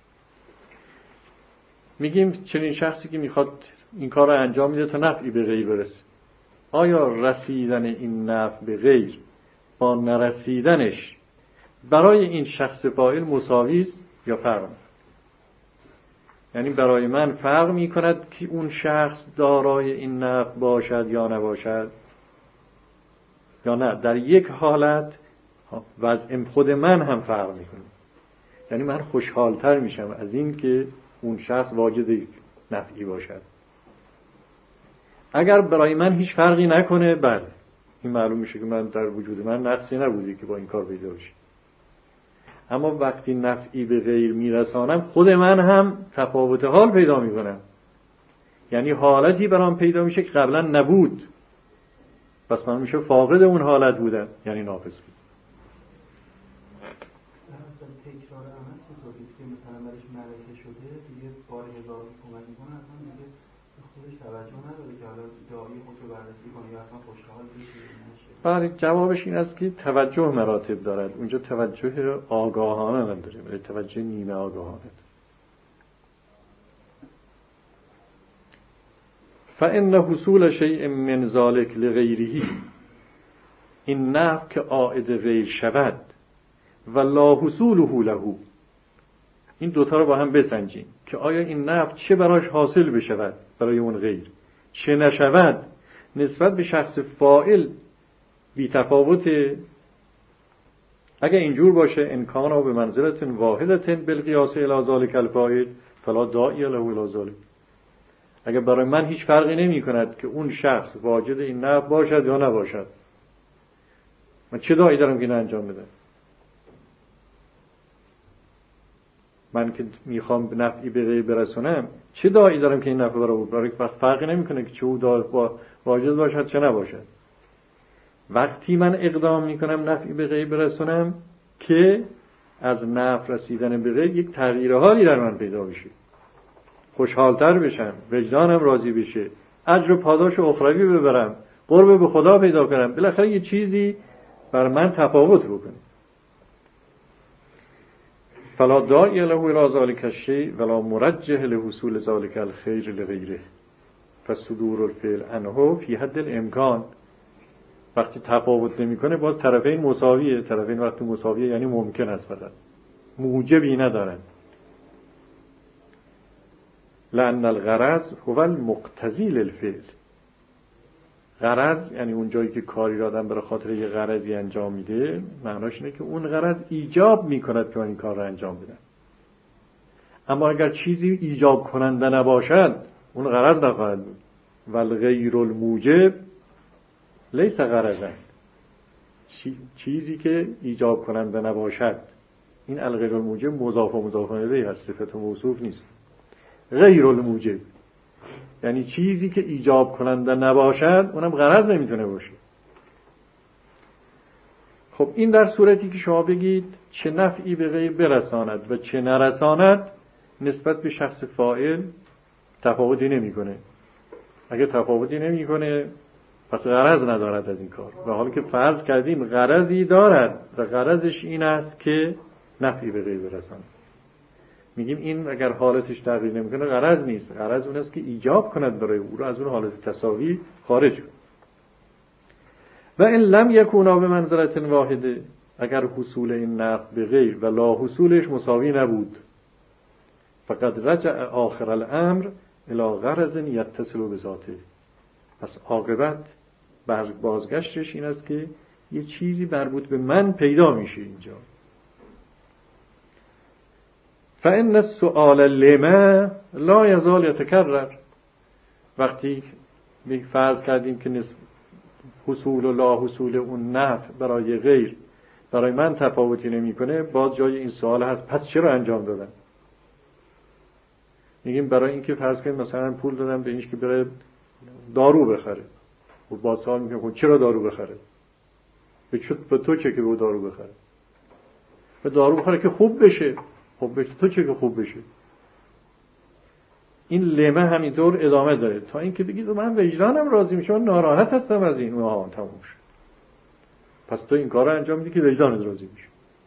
میگیم چنین شخصی که میخواد این کار رو انجام میده تا نفعی به غیر برسه، آیا رسیدن این نفع به غیر با نرسیدنش برای این شخص فاعل مساوی است یا فرق؟ یعنی برای من فرق می کند که اون شخص دارای این نفع باشد یا نباشد، یا نه در یک حالت وضع خود من هم فرق می کنه. یعنی من خوشحالتر میشم از این که اون شخص واجد نفعی باشد. اگر برای من هیچ فرقی نکنه، بله این معلوم میشه که من در وجود من نقصی نبوده که با این کار پیدا بشه. اما وقتی نفعی به غیر میرسانم خود من هم تفاوت حال پیدا میکنم، یعنی حالتی برام پیدا میشه که قبلا نبود، پس من میشه فاقد اون حالت بودم، یعنی ناقص بود. تکرار عمل چطوری که مثلا برش ملکه شده دیگه بار هزار کمک میکنه، اصلا دیگه خودش توجه نداره که حالا دعایی خود رو بررسی کنه یا اصلا خوشحال بشه. بله جوابش این است که توجه مراتب دارد. اونجا توجه آگاهانه نداره، ولی توجه نیمه آگاهانه داره. فإن حصول شیء من ذلک لغیره، این نفع که عائد غیر شود و لا حصوله له، این دوتا رو با هم بسنجیم که آیا این نفع چه براش حاصل بشود برای اون غیر، چه نشود، نسبت به شخص فاعل بی تفاوت. اگر اینجور باشه امکان او به منزلت واحدت بالقیاس الی ذلک الفاعل فلا داعی له الی ذلک. اگر برای من هیچ فرقی نمی کند که اون شخص واجد این نفع باشد یا نباشد، من چه داعی دارم که این انجام بدم؟ من که میخوام به نفعی به غیر برسونم چه داعی دارم که این نفع برای برای فرقی نمیکنه که چه او با واجد باشد چه نباشد. وقتی من اقدام میکنم نفعی به غیر برسونم که از نفع رسیدن به غیر یک تغییر حالی در من پیدا بشه، خوشحالتر بشم، وجدانم راضی بشه، اجر و پاداش اخروی ببرم، قرب به خدا پیدا کنم، بالاخره یه چیزی بر من تفاوت بکنه. فلا داعی له الی ذلک الشیء ولا مرجح لحصول ذلک الخیر لغیره فصدور الفعل عنه فی حد الامکان. وقتی تفاوت نمیکنه باز طرفین مساویه. طرفین وقتی مساویه یعنی ممکن است، فقط موجبی ندارن. لأن الغرض هو المقتضی للفعل. غرض یعنی اون جایی که کاری را آدم برای خاطر یه غرضی انجام میده، معناش اینه که اون غرض ایجاب میکند که من این کار را انجام بدم. اما اگر چیزی ایجاب کننده نباشد اون غرض نخواهد بود. والغیر الموجب لیس غرضا. چیزی که ایجاب کننده نباشد، این الغیر الموجب مضاف و مضاف الیه هست، صفت و موصوف نیست. غیر الموجب یعنی چیزی که ایجاب کننده نباشد اونم غرض نمیتونه باشه. خب این در صورتی که شما بگید چه نفعی به غیر برساند و چه نرساند، نسبت به شخص فاعل تفاوتی نمیکنه. اگه تفاوتی نمیکنه پس غرض ندارد از این کار. و حالا که فرض کردیم غرضی دارد و غرضش این است که نفعی به غیر برساند، میگیم این اگر حالتش تغییر نمیکنه غرض نیست. غرض اون است که ایجاب کند برای او رو از اون حالت تساوی خارج کند. و ان لم یکونا به منزلت واحده، اگر حصول این نفع به غیر و لا حصولش مساوی نبود، فقد رجع آخر الامر الی غرض یتصل بذاته، پس عاقبت بازگشتش این است که یه چیزی مربوط به من پیدا میشه اینجا. فإن السؤال لما لا یزال یتکرر. وقتی فرض کردیم که حصول و لا حصول اون نفع برای غیر برای من تفاوتی نمیکنه، باز جای این سوال هست پس چرا انجام دادن؟ میگیم برای اینکه فرض کنیم مثلا پول دادم به اینش که بره دارو بخره. و باز سوال میکنم چرا دارو بخره؟ به به تو چه که به دارو بخره؟ به دارو بخره که خوب بشه. خوب بشه تو چه که خوب بشه؟ این لمه همینطور ادامه داره تا اینکه بگید من وجدانم راضی میشه، من ناراحت هستم از این. آها تموم شد. پس تو این کار رو انجام میدی که وجدانت راضی میشه،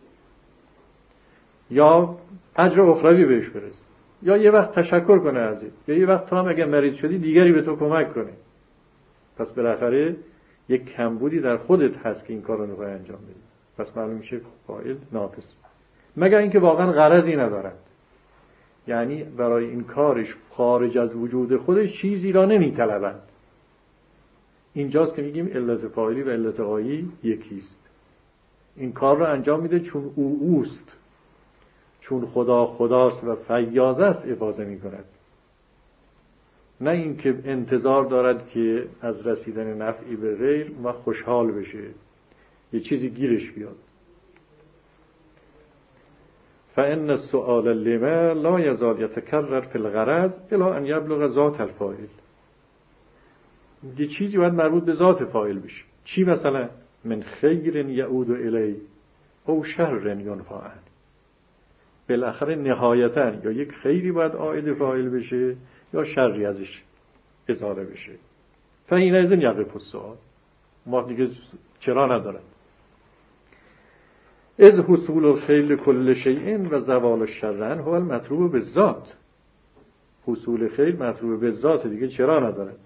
یا اجر اخروی بهش برس، یا یه وقت تشکر کنه ازت، یا یه وقت تو هم اگه مریض شدی دیگری به تو کمک کنه. پس بالاخره یک کمبودی در خودت هست که این کار رو نخواهی انجام بدی. پس معلوم میشه فاعل ناقص، مگر اینکه واقعا غرضی ندارد، یعنی برای این کارش خارج از وجود خودش چیزی را نمیطلبند. اینجاست که میگیم علت فاعلی و علت غایی یکیست. این کار را انجام میده چون او اوست، چون خدا خداست و فیاض است افاضه میکند، نه اینکه انتظار دارد که از رسیدن نفعی به غیر و خوشحال بشه، یه چیزی گیرش بیاد. فإن السؤال لما لا يزال يتكرر في الغرض إلى أن يبلغ ذات الفاعل. یه چیزی باید مربوط به ذات فاعل بشه. چی مثلا؟ من خیر یعود الی او شر ینفع عنه. بالاخره نهایتاً یا یک خیری باید عائد فاعل بشه یا شری ازش ازاله بشه. فحینئذ یقف السؤال. ما دیگه چرا ندارد. از حصول الخیر کل شیء و زوال الشر عنه هو المطلوب بالذات. حصول خیر مطلوب بالذات، دیگه چرا ندارد.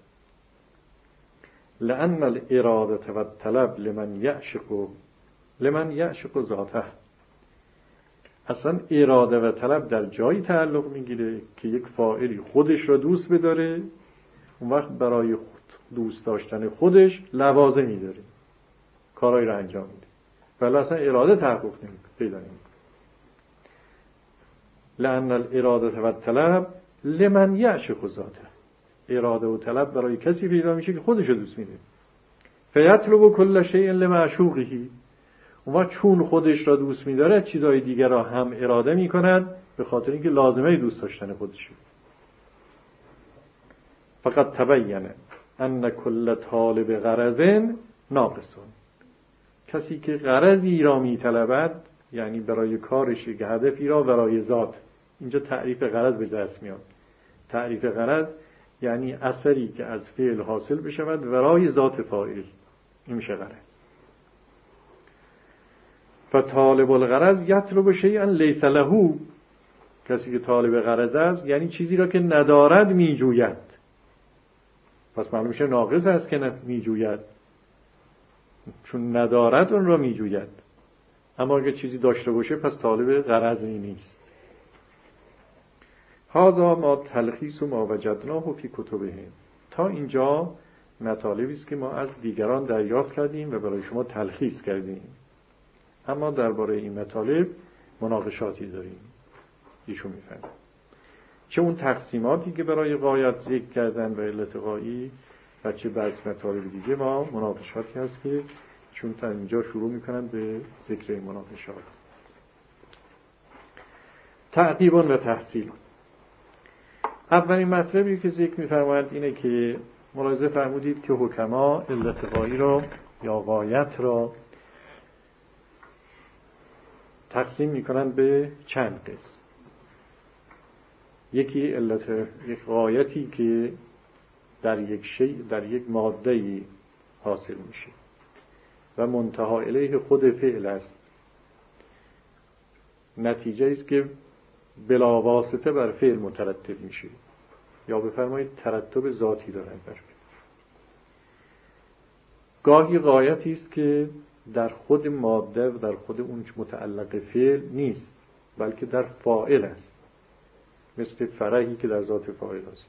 لأن الإرادة والطلب لمن يعشق لمن يعشق ذاته. اصلا اراده و طلب در جایی تعلق میگیره که یک فاعلی خودش را دوست بداره، اون وقت برای دوست داشتن خودش لوازمی داره، کارایی را انجام میده، ولی اصلا اراده تحقق نمیکنه، پیدا نمیکنه. لأن الإرادة والطلب لمن يعشق ذاته. اراده و طلب برای کسی پیدا میشه که خودش رو دوست میده. فیطلب کل شیء لمعشوقه. اون وقت چون خودش را دوست می‌داره چیزای دیگر را هم اراده می‌کند، به خاطر اینکه لازمه دوست داشتن خودشه. فقط تبین ان کل طالب غرض ناقص. کسی که غرضی را می‌طلبد یعنی برای کارش که هدفی را برای ذات. اینجا تعریف غرض به دست میاد. تعریف غرض یعنی اثری که از فعل حاصل بشود برای ذات فاعل، این میشه غرض. فطالب الغرض یطلب شیئا لیس له، کسی که طالب غرض است یعنی چیزی را که ندارد میجوید. پس معلوم میشه ناقص است که میجوید، چون ندارد اون را میجوید. اما اگه چیزی داشته باشه پس طالب غرضی نیست. هذا ما تلخیص ما وجدناه فی کتبهم. تا اینجا مطالبی است که ما از دیگران دریافت کردیم و برای شما تلخیص کردیم. اما درباره این مطالب مناقشاتی داریم. ایشون میفهمه چه اون تقسیماتی که برای غایت ذکر کردن و علت غایی و چه بعض مطالب دیگه ما مناقشاتی هست که چون تا اینجا شروع میکنن به ذکر این مناقشات. تعقیب و تحصیل. اولین مطلبی که ذکر می‌فرمایند اینه که ملاحظه فرمودید که حکما علت غایی را یا غایت را تقسیم می‌کنند به چند قسم. یکی علت یک غایتی که در یک شیء در یک ماده‌ای حاصل میشه و منتهی الیه خود فعل است، نتیجه است که بلا واسطه بر فعل مترتب میشه، یا بفرمایید ترتب ذاتی دارد بر فعل. گاهی غایتی است که در خود ماده و در خود اون متعلق فعل نیست بلکه در فاعل است، مثل فرحی که در ذات فاعل است.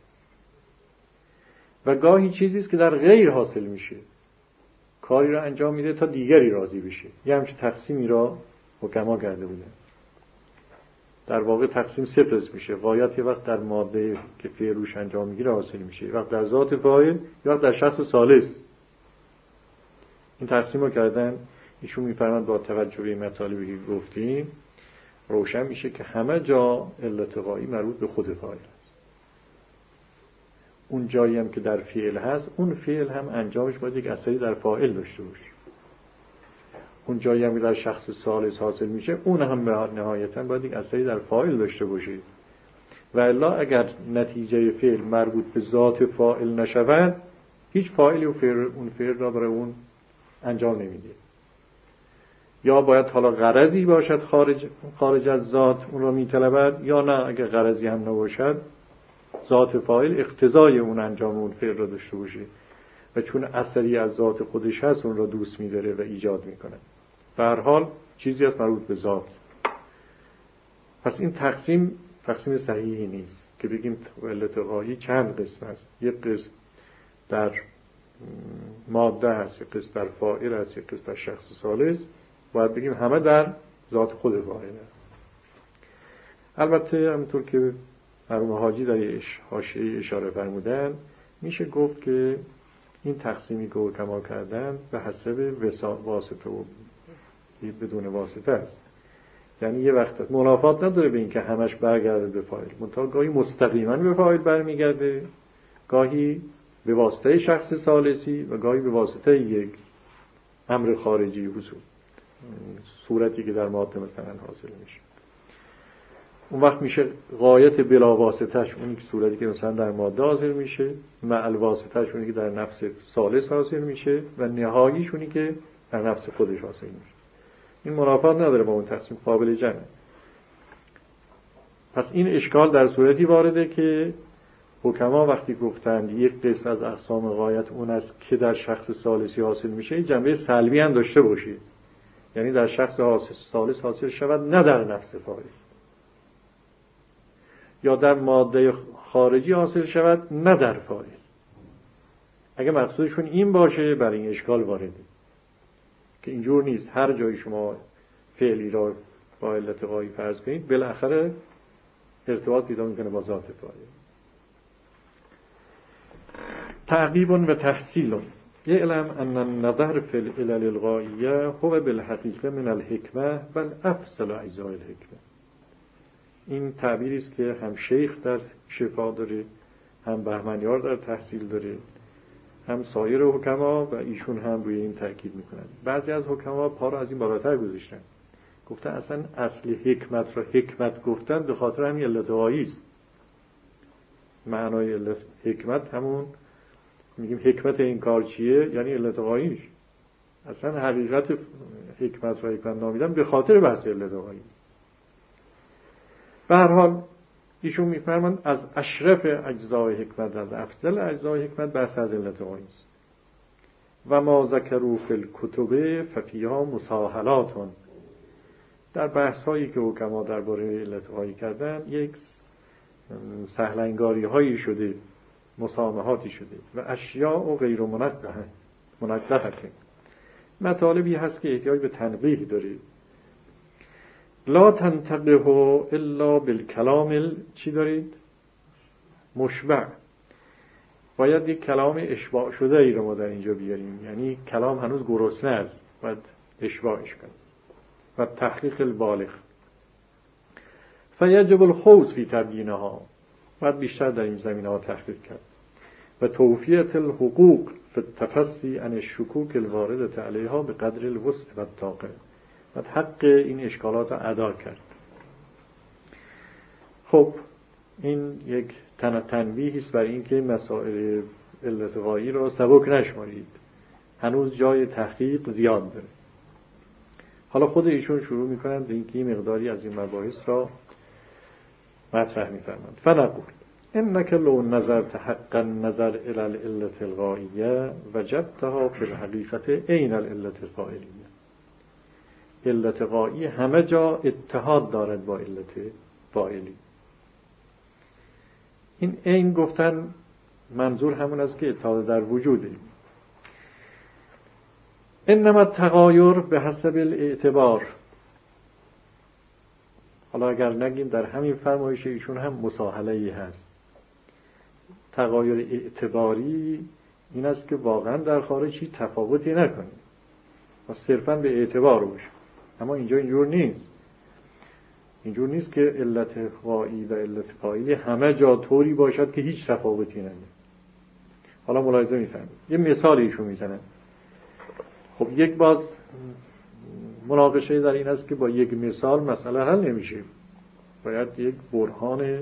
و گاهی چیزی است که در غیر حاصل میشه، کاری را انجام میده تا دیگری راضی بشه. یه همچین تقسیمی را حکما کرده بودن. در واقع تقسیم سه قسم میشه. غایت یه وقت در ماده که فعل روش انجام میگیره حاصل میشه، یه وقت در ذات فاعل، یه وقت در شخص ثالث. این تقسیم رو کردن. ایشون میفرماند با توجه به مطالبی که گفتیم روشن میشه که همه جا علت غایی مربوط به خود فاعل است. اون جایی هم که در فعل هست، اون فعل هم انجامش باید یک اثری در فاعل داشته باشه. اون جایی هم که در شخص ثالث حاصل میشه، اون هم نهایتاً باید یک اثری در فاعل داشته باشه. و الا اگر نتیجه فعل مربوط به ذات فاعل نشود، هیچ فاعلی و فعل اون فعل را برای اون انجام نمیده. یا باید حالا غرضی باشد خارج خارج از ذات اون را میطلبد، یا نه اگر غرضی هم نباشد ذات فاعل اقتضای اون انجام اون فعل را داشته باشه و چون اثری از ذات خودش هست اون را دوست می‌داره و ایجاد میکنه. به هر حال چیزی از مربوط به ذات. پس این تقسیم تقسیم صحیحی نیست که بگیم علت غایی چند قسم است. یک قسم در ماده هست، یک قسم در فاعل هست، یک قسم در شخص ثالث. باید بگیم همه در ذات خود فاعل است. البته همونطور که مرحوم حاجی در حاشیه اشاره فرمودن، میشه گفت که این تقسیمی که حکما کردن به حسب واسطه و بدون واسطه است. یعنی یه وقت منافات نداره به این که همش برگرده به فاعل، منتها گاهی مستقیما به فاعل برمیگرده، گاهی به واسطه شخص ثالثی و گاهی به واسطه یک امر خارجی حصول صورتی که در ماده مثلا حاصل میشه. اون وقت میشه غایت بلا واسطه‌اش اونی که صورتی که مثلا در ماده حاصل میشه، مع الواسطه‌اش اونی که در نفس ثالث حاصل میشه و نهاییش اونی که در نفس خودش حاصل میشه. این منافات نداره با اون تقسیم، قابل جمعه. پس این اشکال در صورتی وارده که حکما وقتی گفتند یک قسم از اقسام غایت اون است که در شخص ثالثی حاصل میشه، جنبه سلبی هم داشته باشید. یعنی در شخص ثالث حاصل شود نه در نفس فاعل، یا در ماده خارجی حاصل شود نه در فاعل. اگه مقصودشون این باشه برای این اشکال وارده که اینجور نیست. هر جای شما فعلی را با علت غایی فرض کنید بالاخره ارتباط پیدا میکنه با ذات فاعل. تعقیب و تحصیل. یعلم ان النظر فی العلل الغائیه هو بالحقیقه من الحکمه بل افضل اجزاء الحکمه. این تعبیری است که هم شیخ در شفا داره، هم بهمنیار در تحصیل داره، هم سایر حکما و ایشون هم روی این تاکید میکنن. بعضی از حکما پا را از این بالاتر گذاشتن، گفتن اصلا اصل حکمت را حکمت گفتن به خاطر همین علت غایی است. معنای علت حکمت همون میگیم حکمت این کار چیه، یعنی علت غاییش. اصلا حقیقت حکمت را حکمت نامیدن به خاطر بحث علت غایی. به هر حال ایشون میفرمایند از اشرف اجزای حکمت، از افضل اجزای حکمت بحث از علت غایی است. و ما ذکروا فی الکتب ففیها مساهلات. در بحث هایی که حکما درباره علت غایی کردن یک سهل انگاری هایی شده، مسامحاتی شده و اشیاء و غیر منقحه منقحه مطالبی هست که احتیاج به تنقیح داره. لا تنتقه الا بالکلام چی دارید؟ مشبع. باید یک کلام اشباع شده ای رو ما در اینجا بیاریم، یعنی کلام هنوز گرسنه است، باید اشباعش کنیم. و تحقیق البالغ فیجب الخوض فی تبیینها، باید بیشتر در این زمینه ها تحقیق کرد. و توفیت الحقوق فی التفصی عن الشکوک الوارده علیها به قدر الوسع و الطاقه، باید حق این اشکالات را ادا کرد. خب این یک تن تنبیهی است برای اینکه مسائل علت غایی را سبک نشمارید، هنوز جای تحقیق زیاد داره. حالا خود ایشون شروع میکنند به اینکه مقداری از این مباحث را مطرح میفرمایند. فنقول انک لو نظرت حق النظر الى العلت الغائیه وجدتها فی الحقیقت عین العلت الفاعلیه. علت غایی همه جا اتحاد دارد با علت فاعلی. این عین گفتن منظور همون است که اتحاد در وجوده. انما تغایر به حسب الاعتبار. حالا اگر نگیم در همین فرمایش ایشون هم مساهله‌ای هست. تغایر اعتباری این است که واقعا در خارج هیچ تفاوتی نکنیم و صرفا به اعتبار باشه. اما اینجا اینجور نیست. اینجور نیست که علت غایی و علت فاعلی همه جا طوری باشد که هیچ تفاوتی نکنه. حالا ملاحظه می‌فرمایید. یه مثال ایشون میزنن. خب یک باز مناقشه در این است که با یک مثال مسئله حل نمیشه. باید یک برهان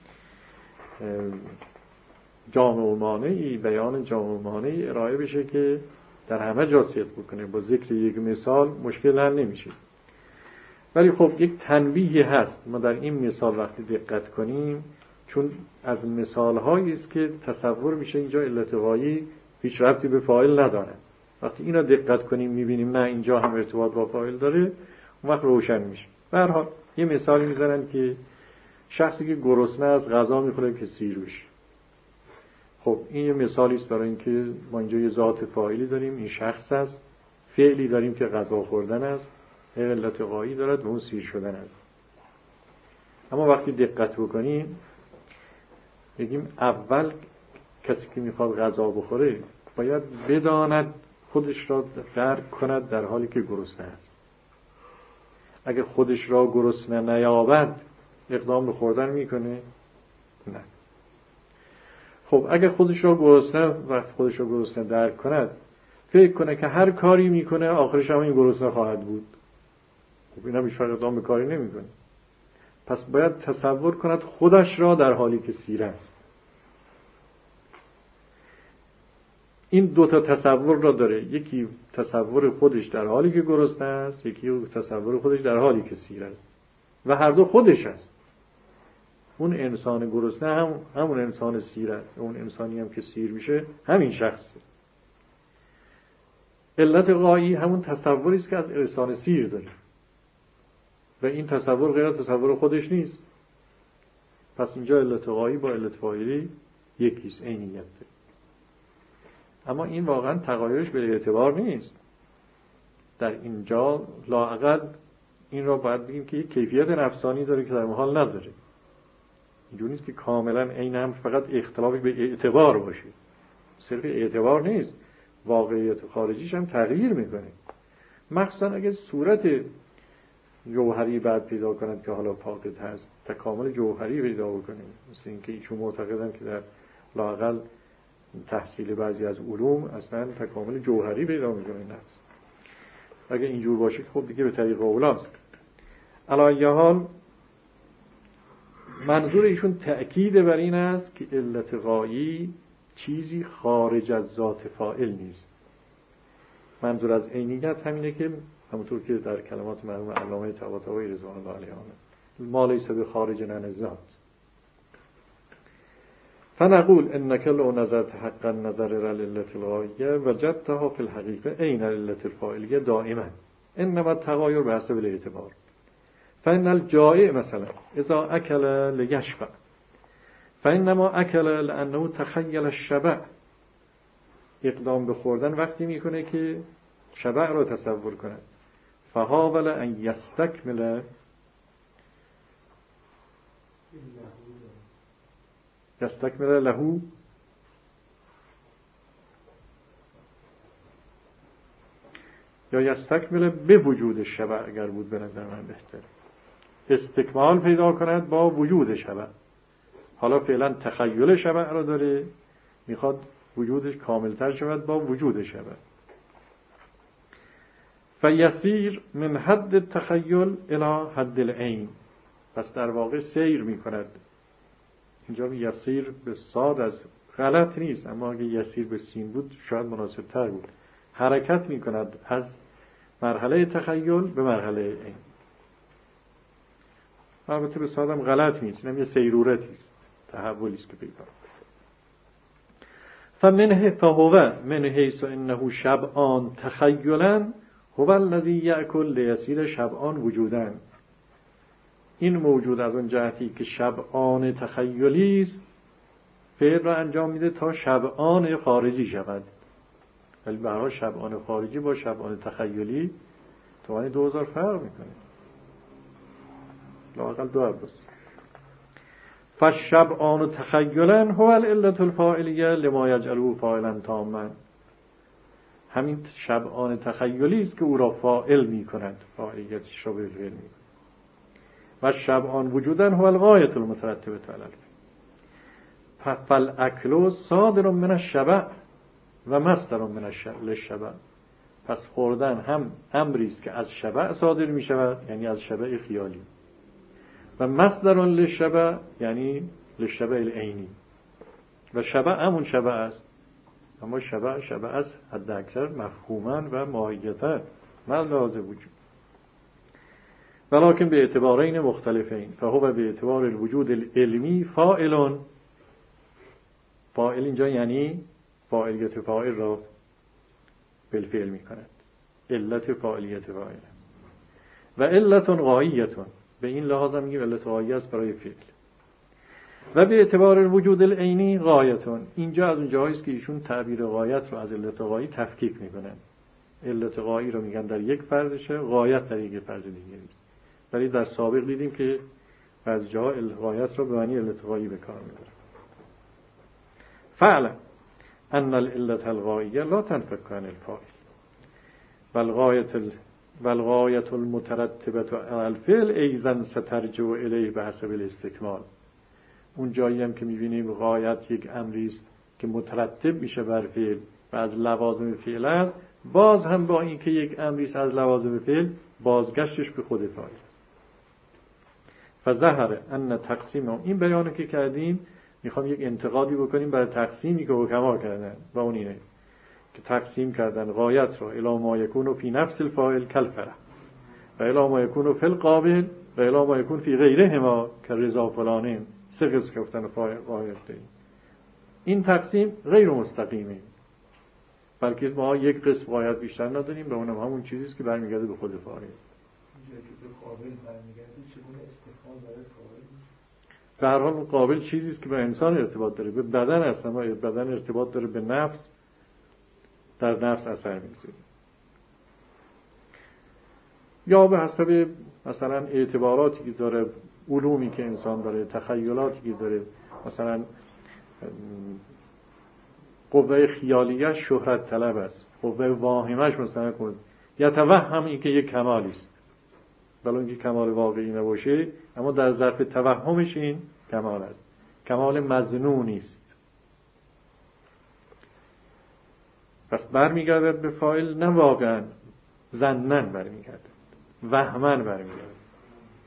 جامع مانعی، بیان جامع مانعی ارائه بشه که در همه جا صدق بکنه. با ذکر یک مثال مشکل حل نمیشه. ولی خب یک تنبیه هست. ما در این مثال وقتی دقت کنیم، چون از مثال هایی است که تصور میشه اینجا علت غایی هیچ ربطی به فاعل نداره. وقتی اینا دقت کنیم میبینیم نه اینجا هم ارتباط با فاعل داره، اون وقت روشن میشه. به هر حال یه مثالی میزنن که شخصی که گرسنه از غذا میخوره که سیر بشه. خب این یه مثالی است برای اینکه ما اینجا یه ذات فاعلی داریم، این شخص است، فعلی داریم که غذا خوردن است، علت غایی دارد و اون سیر شدن است. اما وقتی دقت بکنیم بگیم اول کسی که میخواد غذا بخوره باید بداند خودش را درک کند در حالی که گرسنه است. اگه خودش را گرسنه نیابد اقدام به خوردن میکنه؟ نه. خب اگه خودش را گرسنه وقت خودش را گرسنه درک کند، فکر کنه که هر کاری میکنه آخرش هم این گرسنه خواهد بود. خب این هم هیچ اقدام به کاری نمیکنه. پس باید تصور کند خودش را در حالی که سیر است. این دو تا تصور را داره. یکی تصور خودش در حالی که گرسنه است، یکی تصور خودش در حالی که سیر است. و هر دو خودش است. اون انسان گرسنه هم همون انسان سیر است. اون انسانی هم که سیر میشه همین شخصه. علت غایی همون تصوری است که از انسان سیر داره. و این تصور غیر از تصور خودش نیست. پس اینجا علت غایی با علت فاعلی یکیست، عینیت داره. اما این واقعا تغایرش به اعتبار نیست. در اینجا لااقل این را باید بگیم که یک کیفیت نفسانی داره که در محال نداره. اینجور نیست که کاملا عین هم فقط اختلافی به اعتبار باشه. صرف اعتبار نیست، واقعیت خارجیش هم تغییر میکنه. مخصوصا اگه صورت جوهری بعد پیدا کند که حالا فاقد هست، تکامل جوهری پیدا بکنه. مثل اینکه ایشون معتقدن که در لااقل تحصیل بعضی از علوم اصلا تکامل جوهری پیدا میکنه نفس. اگه اینجور باشه خب دیگه به طریق اولاست. علی حال منظور ایشون تأکید بر این است که علت غایی چیزی خارج از ذات فاعل نیست. منظور از عینیت همینه که همونطور که در کلمات مرحوم علامه طباطبایی رضوان الله علیه ما لیس بخارج عن الذات. فنقول انك لو نظرت حق النظر للعلة الغائية وجدتها في الحقيقة عين العلة الفاعلية دائما، انما التغاير بحسب الاعتبار. فإن الجائع مثلا اذا اكل ليشبع فإنما اكل لأنه تخيل الشبع. اقدام به خوردن وقتی میکنه که شبع رو تصور کنه. فحاول ان یستکمل یستکمل لهو یا یستکمل به وجود شبع اگر بود به نظر من بهتر. استکمال پیدا کند با وجود شبع. حالا فعلا تخیل شبع را داره، میخواد وجودش کاملتر شود با وجود شبع. فیسیر من حد التخیل الى حد العین. پس در واقع سیر میکند. اینجا یسیر به صاد از غلط نیست، اما اگه یسیر به سین بود شاید مناسب تر بود. حرکت میکند از مرحله تخیل به مرحله عین. البته به صادم غلط نیست، اینم یه سیرورتی است، تحولی است که پیدا می‌کند. فمنه فهو من حیث انه شبعان تخیلا هو الذی یأکل لیسیر شبعان وجودا. این موجود از اون جهتی که شبعان تخیلی است فعل را انجام میده تا شبعان خارجی شود. ولی به هر حال شبعان خارجی با شبعان تخیلی توانی دو هزار فرق میکنه، لااقل دو عباس. فالشبعان تخیلا هو العلة الفاعلیه لما یجعله فاعلا تاما. همین شبعان تخیلی است که او را فاعل میکند، فاعلیتش را به فعل میکند. و شبعان وجودا هو الغایة المترتبة علی الفعل. فالاکل صادر من الشبع و مصدر من الشبع. پس خوردن هم امری است که از شبع صادر می شود، یعنی از شبع خیالی، و مصدر للشبع یعنی للشبع العینی. و شبع همون شبع است، اما شبع شبع است حد اکثر مفهوما و ماهیتا نه لازم وجود. ولكن به اعتبارین مختلفین فهو به اعتبار الوجود العلمی فاعل. فاعل اینجا یعنی فاعلیت فاعل را بالفعل می کند، علت فاعلیت فاعل. و علت غاییتون، به این لحاظ هم میگیم علت غاییه است برای فعل. و به اعتبار الوجود العینی غایتون، اینجا از اون جاهایی است که ایشون تعبیر غایت رو از علت غایی تفکیک میکنن. علت غایی رو میگن در یک فرضشه، غایت در یک فرض دیگه است. ولی در سابق دیدیم که از جاها غایت رو به معنی علت غایی به کار میبرن. فعلا ان العلة الغاییه لا تنفك عن الفاعل والغایت ال... والغایت المترتبه علی الفعل ایضا سترجع الیه بحسب الاستکمال. اون جایی هم که میبینیم غایت یک امری است که مترتب میشه بر فعل و از لوازم فعل است، باز هم با اینکه یک امری است از لوازم فعل بازگشتش به خود فاعل است. فظهر ان تقسیم، این بیانو که کردیم میخوام یک انتقادی بکنیم برای تقسیمی که حکما کردن و اون اینه که تقسیم کردن غایت رو الی ما یکون فی نفس الفاعل کالفرح و الی ما یکون فی القابل و الی ما یکون فی غیرهما کالرضا فلانین. سه قسم گفتن فاعل غایت داریم. این تقسیم غیر مستقیمه، بلکه ما یک قسم غایت بیشتر نداریم، به اونم همون چیزی است که برمیگرده به خود فاعل. اینجا که به قابل برمیگرده چگونه استفاده برای فاعل؟ به هر حال قابل چیزی است که به انسان ارتباط داره، به بدن است، اما بدن ارتباط داره به نفس، در نفس اثر می‌گذاره. یا به حسب مثلا اعتباراتی که داره، علومی که انسان داره، تخیلاتی که داره، مثلا قوه خیالیه شهرت طلب است، قوه واهمش مثلا کن یتوهم این که یک کمالی است، ولی اینکه کمال واقعی نباشه، اما در ظرف توهمش این کمال است، کمال مظنونی است. پس برمیگردد به فاعل، نه واقعا، ظنن برمیگردد، وهمن برمیگردد.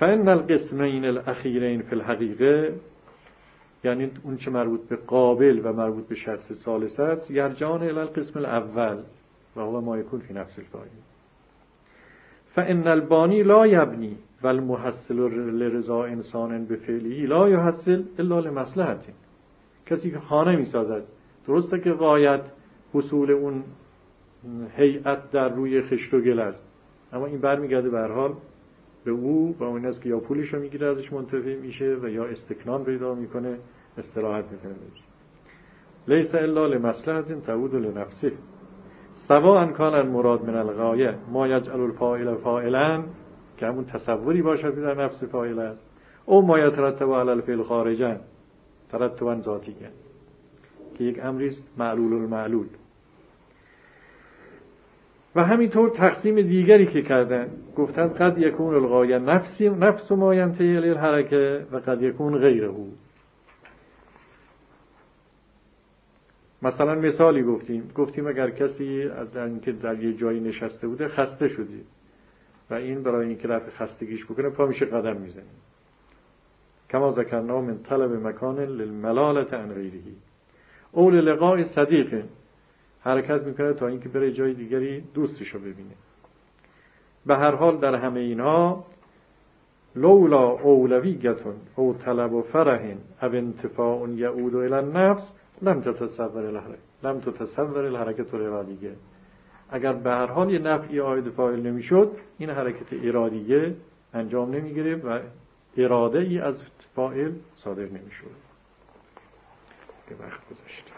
فإن القسمین الاخیرین فی الحقیقه، یعنی اون چه مربوط به قابل و مربوط به شخص ثالث است، یرجعان الی القسم الاول و هو ما یکون فی نفس الفاعل. فإن البانی لا یبنی والمحصل لرضا انسان بفعله لا یحصل الا لمصلحت. کسی که خانه میسازد، درسته که غایت حصول اون هیئت در روی خشت و گل است، اما این برمیگرده به هر حال به او و اون است که یا پولش رو میگیره ازش منتفع میشه و یا استکنان پیدا میکنه، استراحت میکنه. لیس الا لمصلحت تعود لنفسه سواء کان المراد من الغایه ما یجعل الفاعل فاعلا، که همون تصوری باشد در نفس فاعل است، او ما یترتب علی الفعل خارجا ترتبا ذاتیه، که یک امری است معلول المعلول. و همینطور تقسیم دیگری که کردن، گفتند قد یکون الغایه نفسی نفس ما ینتهی الی الحرکه و قد یکون غیره. مثلا مثالی گفتیم گفتیم اگر کسی از اینکه در یه جایی نشسته بوده خسته شده و این برای اینکه رفع خستگیش بکنه پا میشه قدم میزنه، کما ذکرنا من طلب مکان للملالة عن غیره، او للقاء صدیق، حرکت میکنه تا اینکه بره جای دیگری دوستشو ببینه. به هر حال در همه اینها لولا اولویتون او طلب و فرح او انتفاع یعود الی النفس لم تتصور الحرکت لم تتصور الحرکت الارادیه. اگر به هر حال یه نفعی عاید فاعل نمیشد، این حرکت ارادیه انجام نمیگرفت و اراده ای از فاعل صادر نمیشد. که وقت گذاشت.